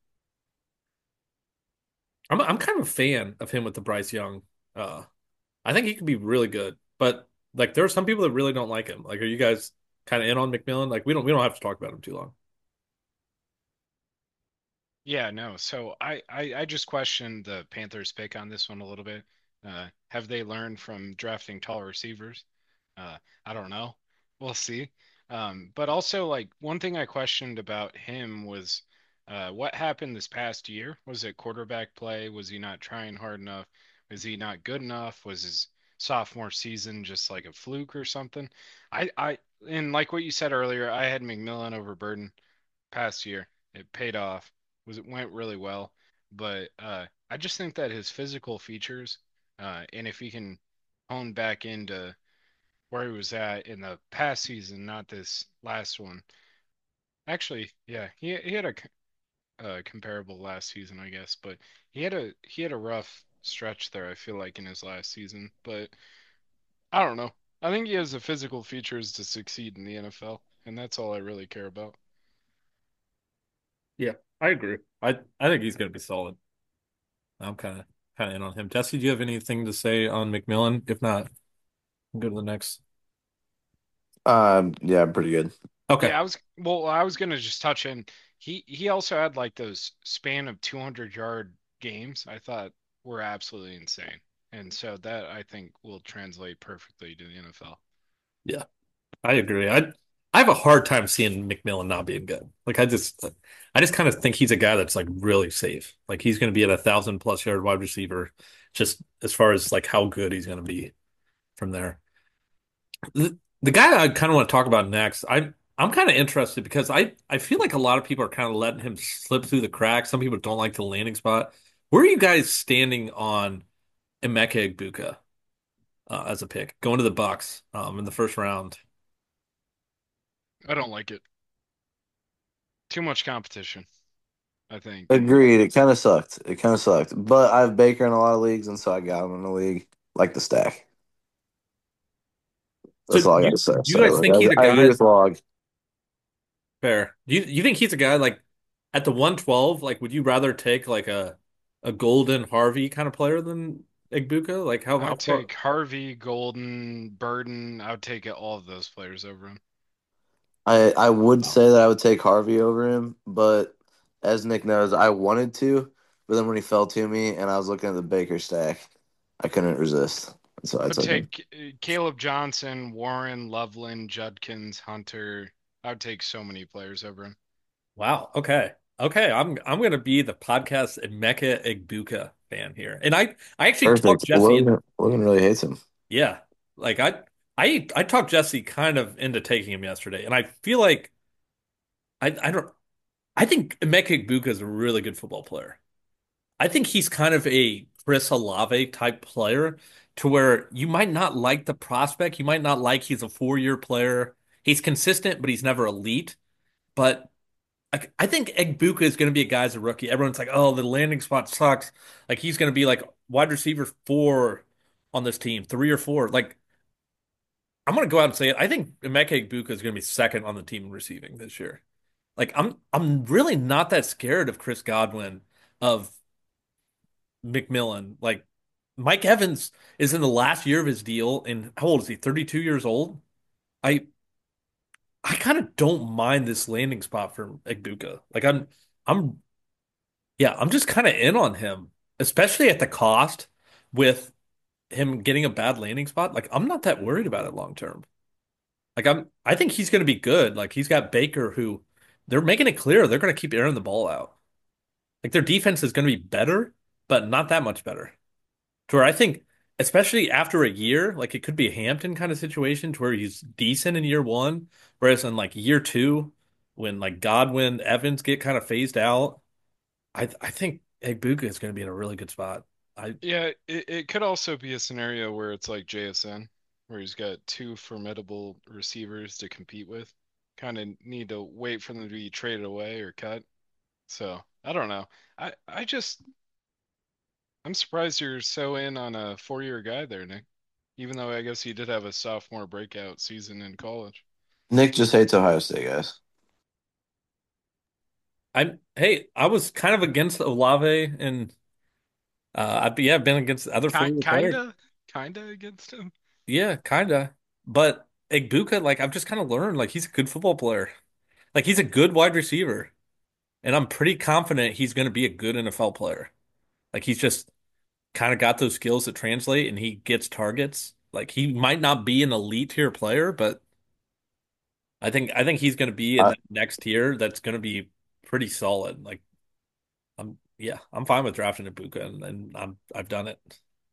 I'm kind of a fan of him with the Bryce Young. Uh, I think he could be really good, but like there are some people that really don't like him. Like, are you guys kind of in on McMillan? Like, we don't have to talk about him too long. Yeah, no. So I just questioned the Panthers pick on this one a little bit. Have they learned from drafting tall receivers? I don't know. We'll see. But also, like, one thing I questioned about him was what happened this past year? Was it quarterback play? Was he not trying hard enough? Was he not good enough? Was his sophomore season just like a fluke or something? And like what you said earlier, I had McMillan over Burden past year. It paid off. It went really well. But I just think that his physical features, and if he can hone back into where he was at in the past season, not this last one. Actually, yeah, he had a comparable last season, I guess, but he had a rough stretch there. I feel like in his last season, but I don't know. I think he has the physical features to succeed in the NFL, and that's all I really care about. Yeah, I agree. I think he's going to be solid. I'm kind of in on him. Jesse, do you have anything to say on McMillan? If not, go to the next. Yeah, pretty good. Okay. Yeah, I was gonna just touch in. He also had like those span of 200-yard games. I thought were absolutely insane, and so that I think will translate perfectly to the NFL. Yeah, I agree. I have a hard time seeing McMillan not being good. Like I just kind of think he's a guy that's like really safe. Like he's going to be at 1,000+ yard wide receiver, just as far as like how good he's going to be from there. The guy I kind of want to talk about next, I'm kind of interested because I feel like a lot of people are kind of letting him slip through the cracks. Some people don't like the landing spot. Where are you guys standing on Emeka Egbuka as a pick, going to the Bucks in the first round? I don't like it. Too much competition, I think. Agreed. It kind of sucked. It kind of sucked. But I have Baker in a lot of leagues, and so I got him in the league. Like the stack. So That's all I got to say. do you guys So think he's a I agree guy with Log. fair? Do you think he's a guy like at the 112? Like, would you rather take like a Golden Harvey kind of player than Egbuka? Like, I how would far? take Harvey, Golden, Burden. I would take all of those players over him. I would Wow. say that I would take Harvey over him, but as Nick knows, I wanted to, but then when he fell to me and I was looking at the Baker stack, I couldn't resist. So I I would took him. take Caleb Johnson, Warren, Loveland, Judkins, Hunter. I would take so many players over him. Wow. Okay. Okay. I'm gonna be the podcast Emeka Egbuka fan here, and I actually talked Perfect. Jesse in. Logan really hates him. Yeah, like I talked Jesse kind of into taking him yesterday, and I feel like I don't I think Emeka Egbuka is a really good football player. I think he's kind of a Chris Olave type player to where you might not like the prospect. You might not like he's a 4-year player. He's consistent, but he's never elite. But I think Egbuka is going to be a guy as a rookie. Everyone's like, oh, the landing spot sucks. Like he's going to be like wide receiver 4 on this team, 3 or 4. Like I'm going to go out and say it. I think Emeka Egbuka is going to be second on the team in receiving this year. Like I'm really not that scared of Chris Godwin, of McMillan. Like Mike Evans is in the last year of his deal, and how old is he? 32 years old. I I kind of don't mind this landing spot for Egbuka. Like I'm yeah, I'm just kind of in on him, especially at the cost with him getting a bad landing spot. Like I'm not that worried about it long term. Like I think he's going to be good. Like he's got Baker, who they're making it clear they're going to keep airing the ball out. Like their defense is going to be better, but not that much better. To where I think, especially after a year, like it could be a Hampton kind of situation to where he's decent in year one, whereas in like year two, when like Godwin, Evans get kind of phased out, I think Egbuka is going to be in a really good spot. I Yeah, it could also be a scenario where it's like JSN, where he's got two formidable receivers to compete with. Kind of need to wait for them to be traded away or cut. So I don't know. I just I'm surprised you're so in on a 4-year guy there, Nick. Even though I guess he did have a sophomore breakout season in college. Nick just hates Ohio State guys. I'm hey, I was kind of against Olave, and I've been against other Ki 4-year players. kinda against him. Yeah, kinda. But Egbuka, like I've just kind of learned, like he's a good football player. Like he's a good wide receiver, and I'm pretty confident he's going to be a good NFL player. Like he's just kind of got those skills that translate, and he gets targets. Like he might not be an elite tier player, but I think he's going to be in I, that next tier. That's going to be pretty solid. Like I'm fine with drafting Ibuka, and I've done it.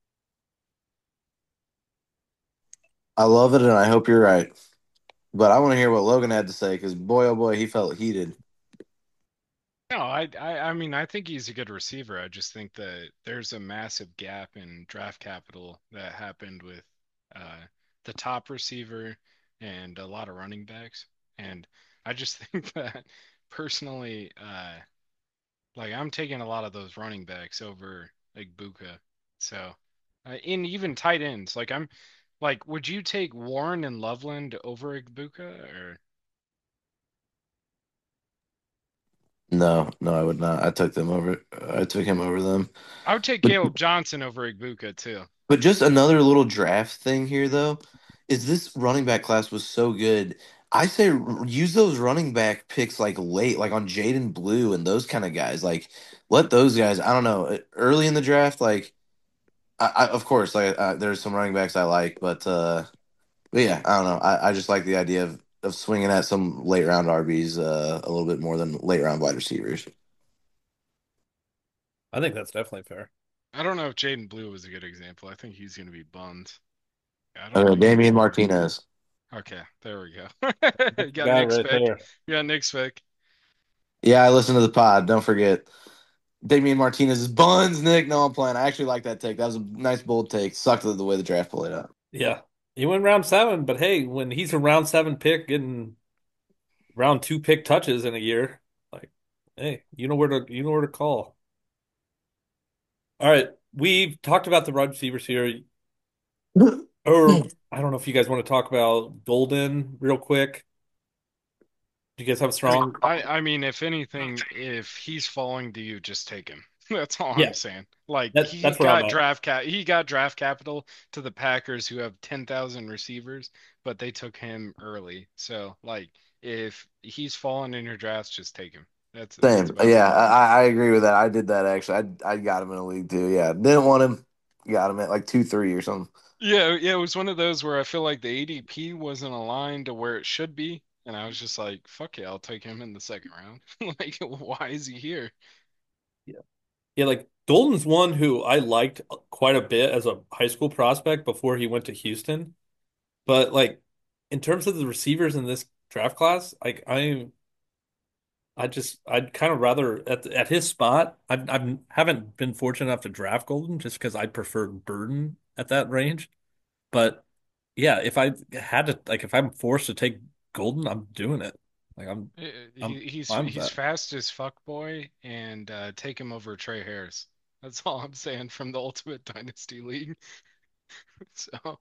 I love it, and I hope you're right. But I want to hear what Logan had to say because boy, oh boy, he felt heated. No, I mean I think he's a good receiver. I just think that there's a massive gap in draft capital that happened with uh the top receiver and a lot of running backs. And I just think that personally, like I'm taking a lot of those running backs over like Buka. So, in even tight ends, like I'm like, would you take Warren and Loveland over Igbuka or No, no, I would not. I took him over them. I would take But Caleb Johnson over Igbuka too. but just another little draft thing here though, is this running back class was so good. I say use those running back picks like late, like on Jaden Blue and those kind of guys. Like let those guys, I don't know, early in the draft, like of course, like there's some running backs I like, but yeah, I don't know. I just like the idea of swinging at some late round RBs a little bit more than late round wide receivers. I think that's definitely fair. I don't know if Jaden Blue was a good example. I think he's going to be bummed. I don't think he's Damian going to be. Martinez. Okay, there we go. You got Guy Nick's right pick. there. You got Nick's pick. Yeah, I listened to the pod. Don't forget. Damian Martinez is buns, Nick. No, I'm playing. I actually like that take. That was a nice bold take. Sucked the way the draft played out. Yeah. He went round seven, but hey, when he's a round seven pick getting round two pick touches in a year, like, hey, you know where to call. All right. We've talked about the wide receivers here. Or I don't know if you guys want to talk about Golden real quick. Do you guys have a strong? I mean, if anything, if he's falling to you, just take him. That's all I'm Yeah, saying. Like that's where I'm at. he got draft capital to the Packers who have 10,000 receivers, but they took him early. So like if he's falling in your drafts, just take him. That's Same. about Yeah, all I'm saying. I agree with that. I did that actually. I got him in a league too. Yeah, didn't want him. Got him at like 2-3 or something. Yeah, it was one of those where I feel like the ADP wasn't aligned to where it should be, and I was just like, fuck yeah, I'll take him in the second round. Like, why is he here? Yeah. Yeah, like Golden's one who I liked quite a bit as a high school prospect before he went to Houston. But like in terms of the receivers in this draft class, like I'd kind of rather at his spot. I haven't been fortunate enough to draft Golden just because I preferred Burden at that range. But yeah, if I had to like if I'm forced to take Golden, I'm doing it. Like I'm fine with He's that. fast as fuck boy, and take him over Trey Harris. That's all I'm saying from the Ultimate Dynasty League. So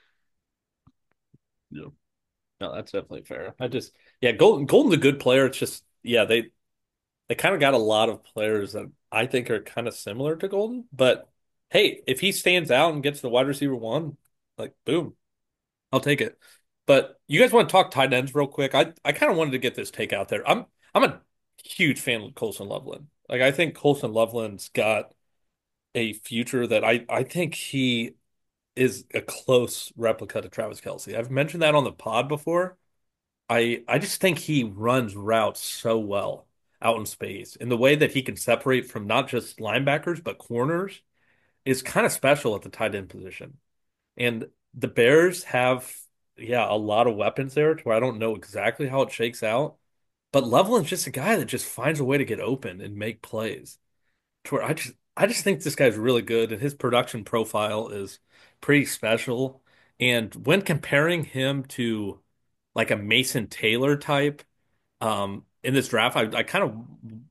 Yeah. No, that's definitely fair. Yeah, Golden's a good player. It's just yeah, they kind of got a lot of players that I think are kind of similar to Golden. But hey, if he stands out and gets the wide receiver one, like boom, I'll take it. But you guys want to talk tight ends real quick? I kind of wanted to get this take out there. I'm a huge fan of Colson Loveland. Like I think Colson Loveland's got a future that I think he is a close replica to Travis Kelce. I've mentioned that on the pod before. I just think he runs routes so well out in space. And the way that he can separate from not just linebackers but corners is kind of special at the tight end position. And the Bears have, yeah, a lot of weapons there to where I don't know exactly how it shakes out. But Loveland's just a guy that just finds a way to get open and make plays. To where I just think this guy's really good and his production profile is pretty special. And when comparing him to like a Mason Taylor type, in this draft, I kind of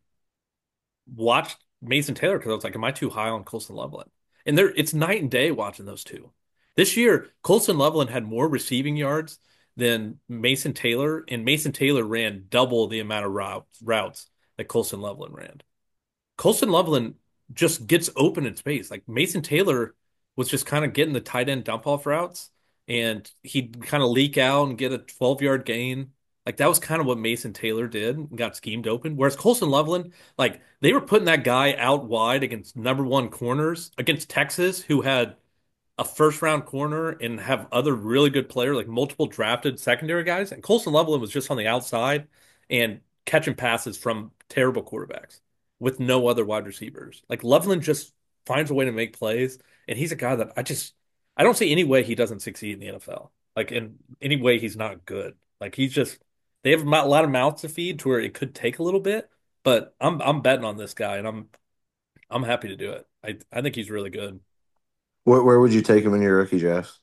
watched Mason Taylor because I was like, am I too high on Colson Loveland? And it's night and day watching those two. This year, Colson Loveland had more receiving yards than Mason Taylor, and Mason Taylor ran double the amount of routes that Colson Loveland ran. Colson Loveland just gets open in space. Like Mason Taylor was just kind of getting the tight end dump off routes and he'd kind of leak out and get a 12-yard gain. Like that was kind of what Mason Taylor did and got schemed open. Whereas Colson Loveland, like they were putting that guy out wide against number one corners against Texas, who had a first round corner and have other really good players, like multiple drafted secondary guys. And Colson Loveland was just on the outside and catching passes from terrible quarterbacks with no other wide receivers. Like Loveland just finds a way to make plays. And he's a guy that I don't see any way he doesn't succeed in the NFL. Like in any way he's not good. Like they have a lot of mouths to feed to where it could take a little bit, but I'm betting on this guy and I'm happy to do it. I think he's really good. Where would you take him in your rookie draft?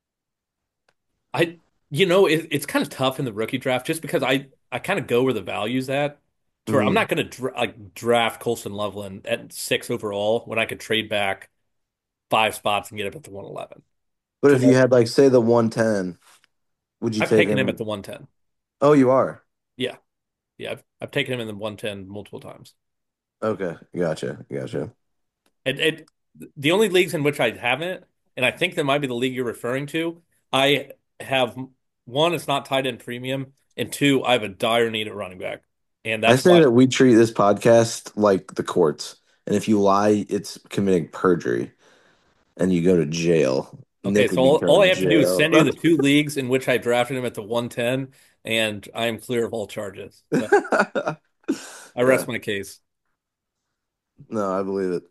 I, it's kind of tough in the rookie draft just because I kind of go where the value's at. To where I'm Hmm. not going to draft Colson Loveland at six overall when I could trade back five spots and get up at the 111. But To if you where had like say the 110, would you I'm take taking him at him? the 110. Oh, you are. Yeah, Yeah, I've taken him in the 110 multiple times. Okay, gotcha. It the only leagues in which I haven't, and I think that might be the league you're referring to, I have one, it's not tight end premium, and two, I have a dire need at running back. And I that's say why that we treat this podcast like the courts, and if you lie, it's committing perjury, and you go to jail. okay, Nick so would be all I going to have to do is jail. send you the two leagues in which I drafted him at the 110, and I am clear of all charges. So I Yeah, rest my case. no, I believe it.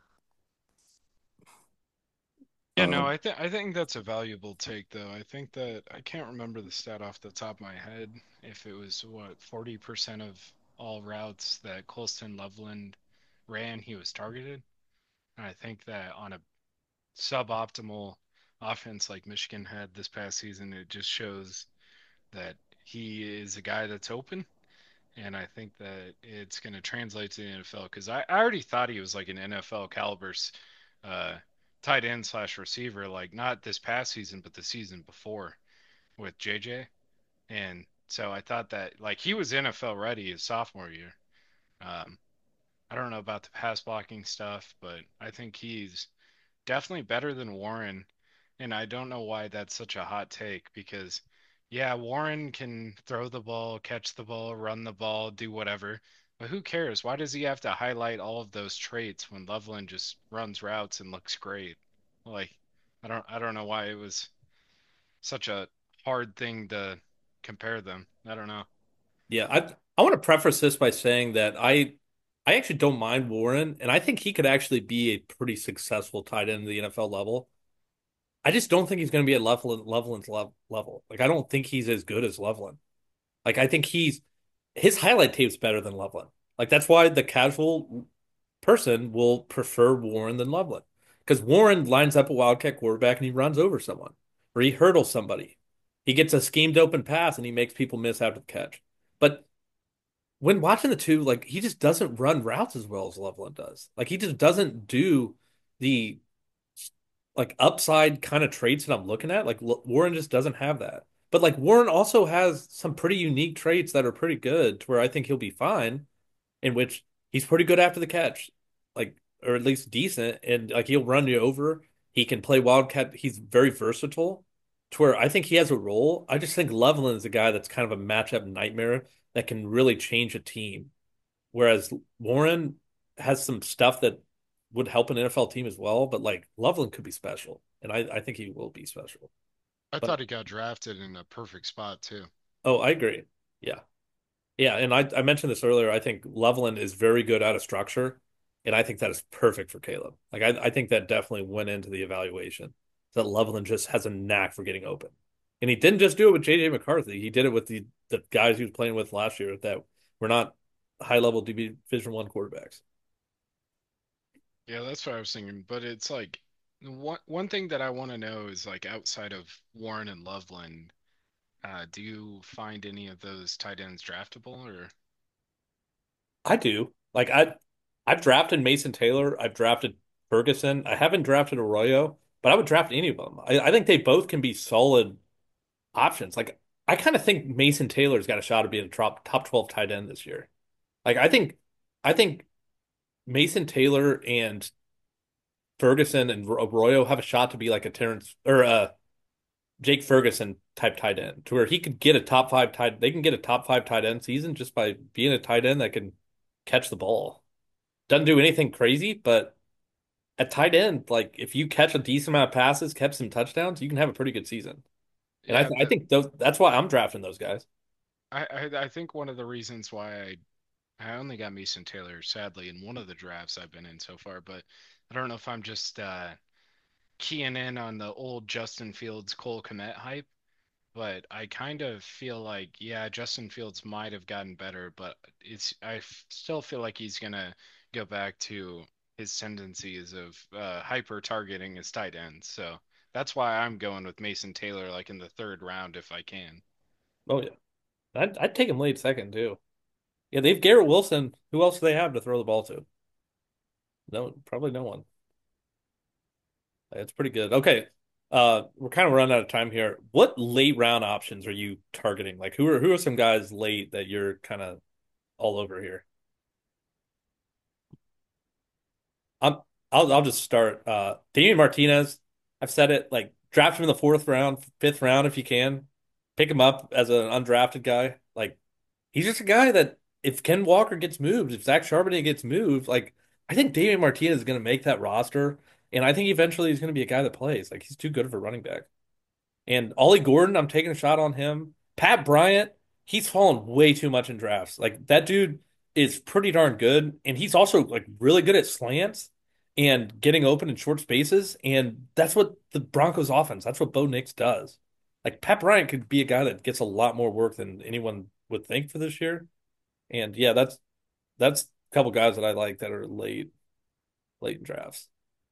Yeah, no, Um, I think that's a valuable take though. I think that I can't remember the stat off the top of my head if it was what 40% of all routes that Colston Loveland ran, he was targeted. And I think that on a suboptimal offense like Michigan had this past season, it just shows that he is a guy that's open. And I think that it's going to translate to the NFL because I already thought he was like an NFL caliber uh, tight end slash receiver, like not this past season, but the season before with JJ. And so I thought that like he was NFL ready his sophomore year. Um, I don't know about the pass blocking stuff, but I think he's definitely better than Warren. And I don't know why that's such a hot take because, yeah, Warren can throw the ball, catch the ball, run the ball, do whatever. But who cares? Why does he have to highlight all of those traits when Loveland just runs routes and looks great? Like, I don't know why it was such a hard thing to compare them. I don't know. Yeah, I want to preface this by saying that I actually don't mind Warren, and I think he could actually be a pretty successful tight end at the NFL level. I just don't think he's going to be at Loveland's level. Like I don't think he's as good as Loveland. Like I think his highlight tape's better than Loveland. Like that's why the casual person will prefer Warren than Loveland. Because Warren lines up a Wildcat quarterback and he runs over someone or he hurdles somebody. He gets a schemed open pass and he makes people miss after the catch. But when watching the two, like he just doesn't run routes as well as Loveland does. Like he just doesn't do the like upside kind of traits that I'm looking at. Like Warren just doesn't have that. But like Warren also has some pretty unique traits that are pretty good to where I think he'll be fine, in which he's pretty good after the catch, like or at least decent, and like he'll run you over. He can play wildcat. He's very versatile to where I think he has a role. I just think Loveland is a guy that's kind of a matchup nightmare that can really change a team. Whereas Warren has some stuff that would help an NFL team as well, but like Loveland could be special, and I think he will be special. I But thought he got drafted in a perfect spot too. oh, I agree. Yeah. Yeah, and I mentioned this earlier. I think Loveland is very good out of structure, and I think that is perfect for Caleb. Like I think that definitely went into the evaluation that Loveland just has a knack for getting open, and he didn't just do it with JJ McCarthy. He did it with the guys he was playing with last year that were not high level Division 1 quarterbacks. Yeah, that's what I was thinking. But it's like one thing that I want to know is like outside of Warren and Loveland, do you find any of those tight ends draftable or I do. Like I've drafted Mason Taylor. I've drafted Ferguson. I haven't drafted Arroyo, but I would draft any of them. I think they both can be solid options. Like I kind of think Mason Taylor's got a shot at being a top 12 tight end this year. Like I think Mason Taylor and Ferguson and Arroyo have a shot to be like a Terrence or a Jake Ferguson type tight end, to where he could get a top five tight. They can get a top five tight end season just by being a tight end that can catch the ball. Doesn't do anything crazy, but at tight end, like if you catch a decent amount of passes, catch some touchdowns, you can have a pretty good season. And yeah, I think that's why I'm drafting those guys. I think one of the reasons why I only got Mason Taylor sadly in one of the drafts I've been in so far, but I don't know if I'm just keying in on the old Justin Fields Cole Kmet hype. But I kind of feel like, yeah, Justin Fields might have gotten better, but still feel like he's gonna go back to his tendencies of hyper targeting his tight ends. So that's why I'm going with Mason Taylor like in the third round if I can. Oh yeah, I'd take him late second too. Yeah, they've Garrett Wilson. Who else do they have to throw the ball to? No, probably no one. It's pretty good. Okay. We're kind of running out of time here. What late round options are you targeting? Like who are some guys late that you're kind of all over here. I'm I'll just start. Damian Martinez, I've said it, like draft him in the fourth round, fifth round if you can. Pick him up as an undrafted guy. Like he's just a guy that if Ken Walker gets moved, if Zach Charbonnet gets moved, like I think Damian Martinez is gonna make that roster. And I think eventually he's gonna be a guy that plays. Like he's too good of a running back. And Ollie Gordon, I'm taking a shot on him. Pat Bryant, he's fallen way too much in drafts. Like that dude is pretty darn good, and he's also like really good at slants and getting open in short spaces. And that's what the Broncos offense, that's what Bo Nix does. Like Pat Bryant could be a guy that gets a lot more work than anyone would think for this year. And yeah, that's a couple guys that I like that are late in drafts.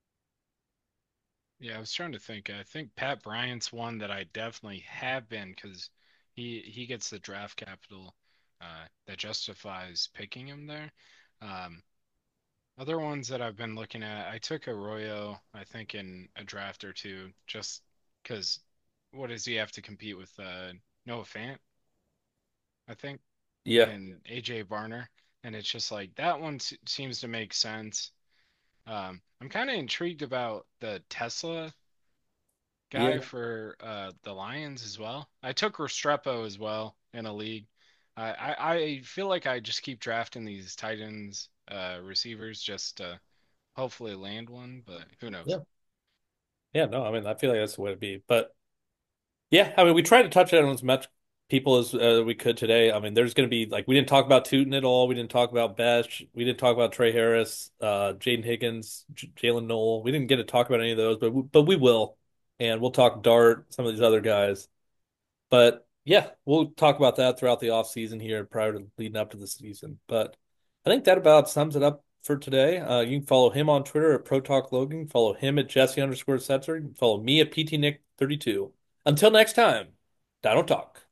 Yeah, I was trying to think. I think Pat Bryant's one that I definitely have been because he gets the draft capital that justifies picking him there. Um, Other ones that I've been looking at, I took Arroyo, I think, in a draft or two, just because what does he have to compete with Noah Fant, I think, Yeah. and AJ Barner, and it's just like that one seems to make sense. I'm kind of intrigued about the Tesla guy Yeah. for the Lions as well. I took Restrepo as well in a league. I feel like I just keep drafting these tight ends, receivers, just to hopefully land one, but who knows? Yeah. Yeah, no, I mean, I feel like that's the way to be. But yeah, I mean, we tried to touch on as much people as we could today. I mean, there's going to be like we didn't talk about Tootin at all. We didn't talk about Besh. We didn't talk about Trey Harris, Jaden Higgins, Jalen Noel. We didn't get to talk about any of those, but we will, and we'll talk Dart, some of these other guys. But yeah, we'll talk about that throughout the off season here prior to leading up to the season. But I think that about sums it up for today. You can follow him on Twitter at ProTalkLogan. Follow him at Jesse_Setzer. You can follow me at PTNick32. Until next time, Dino Talk.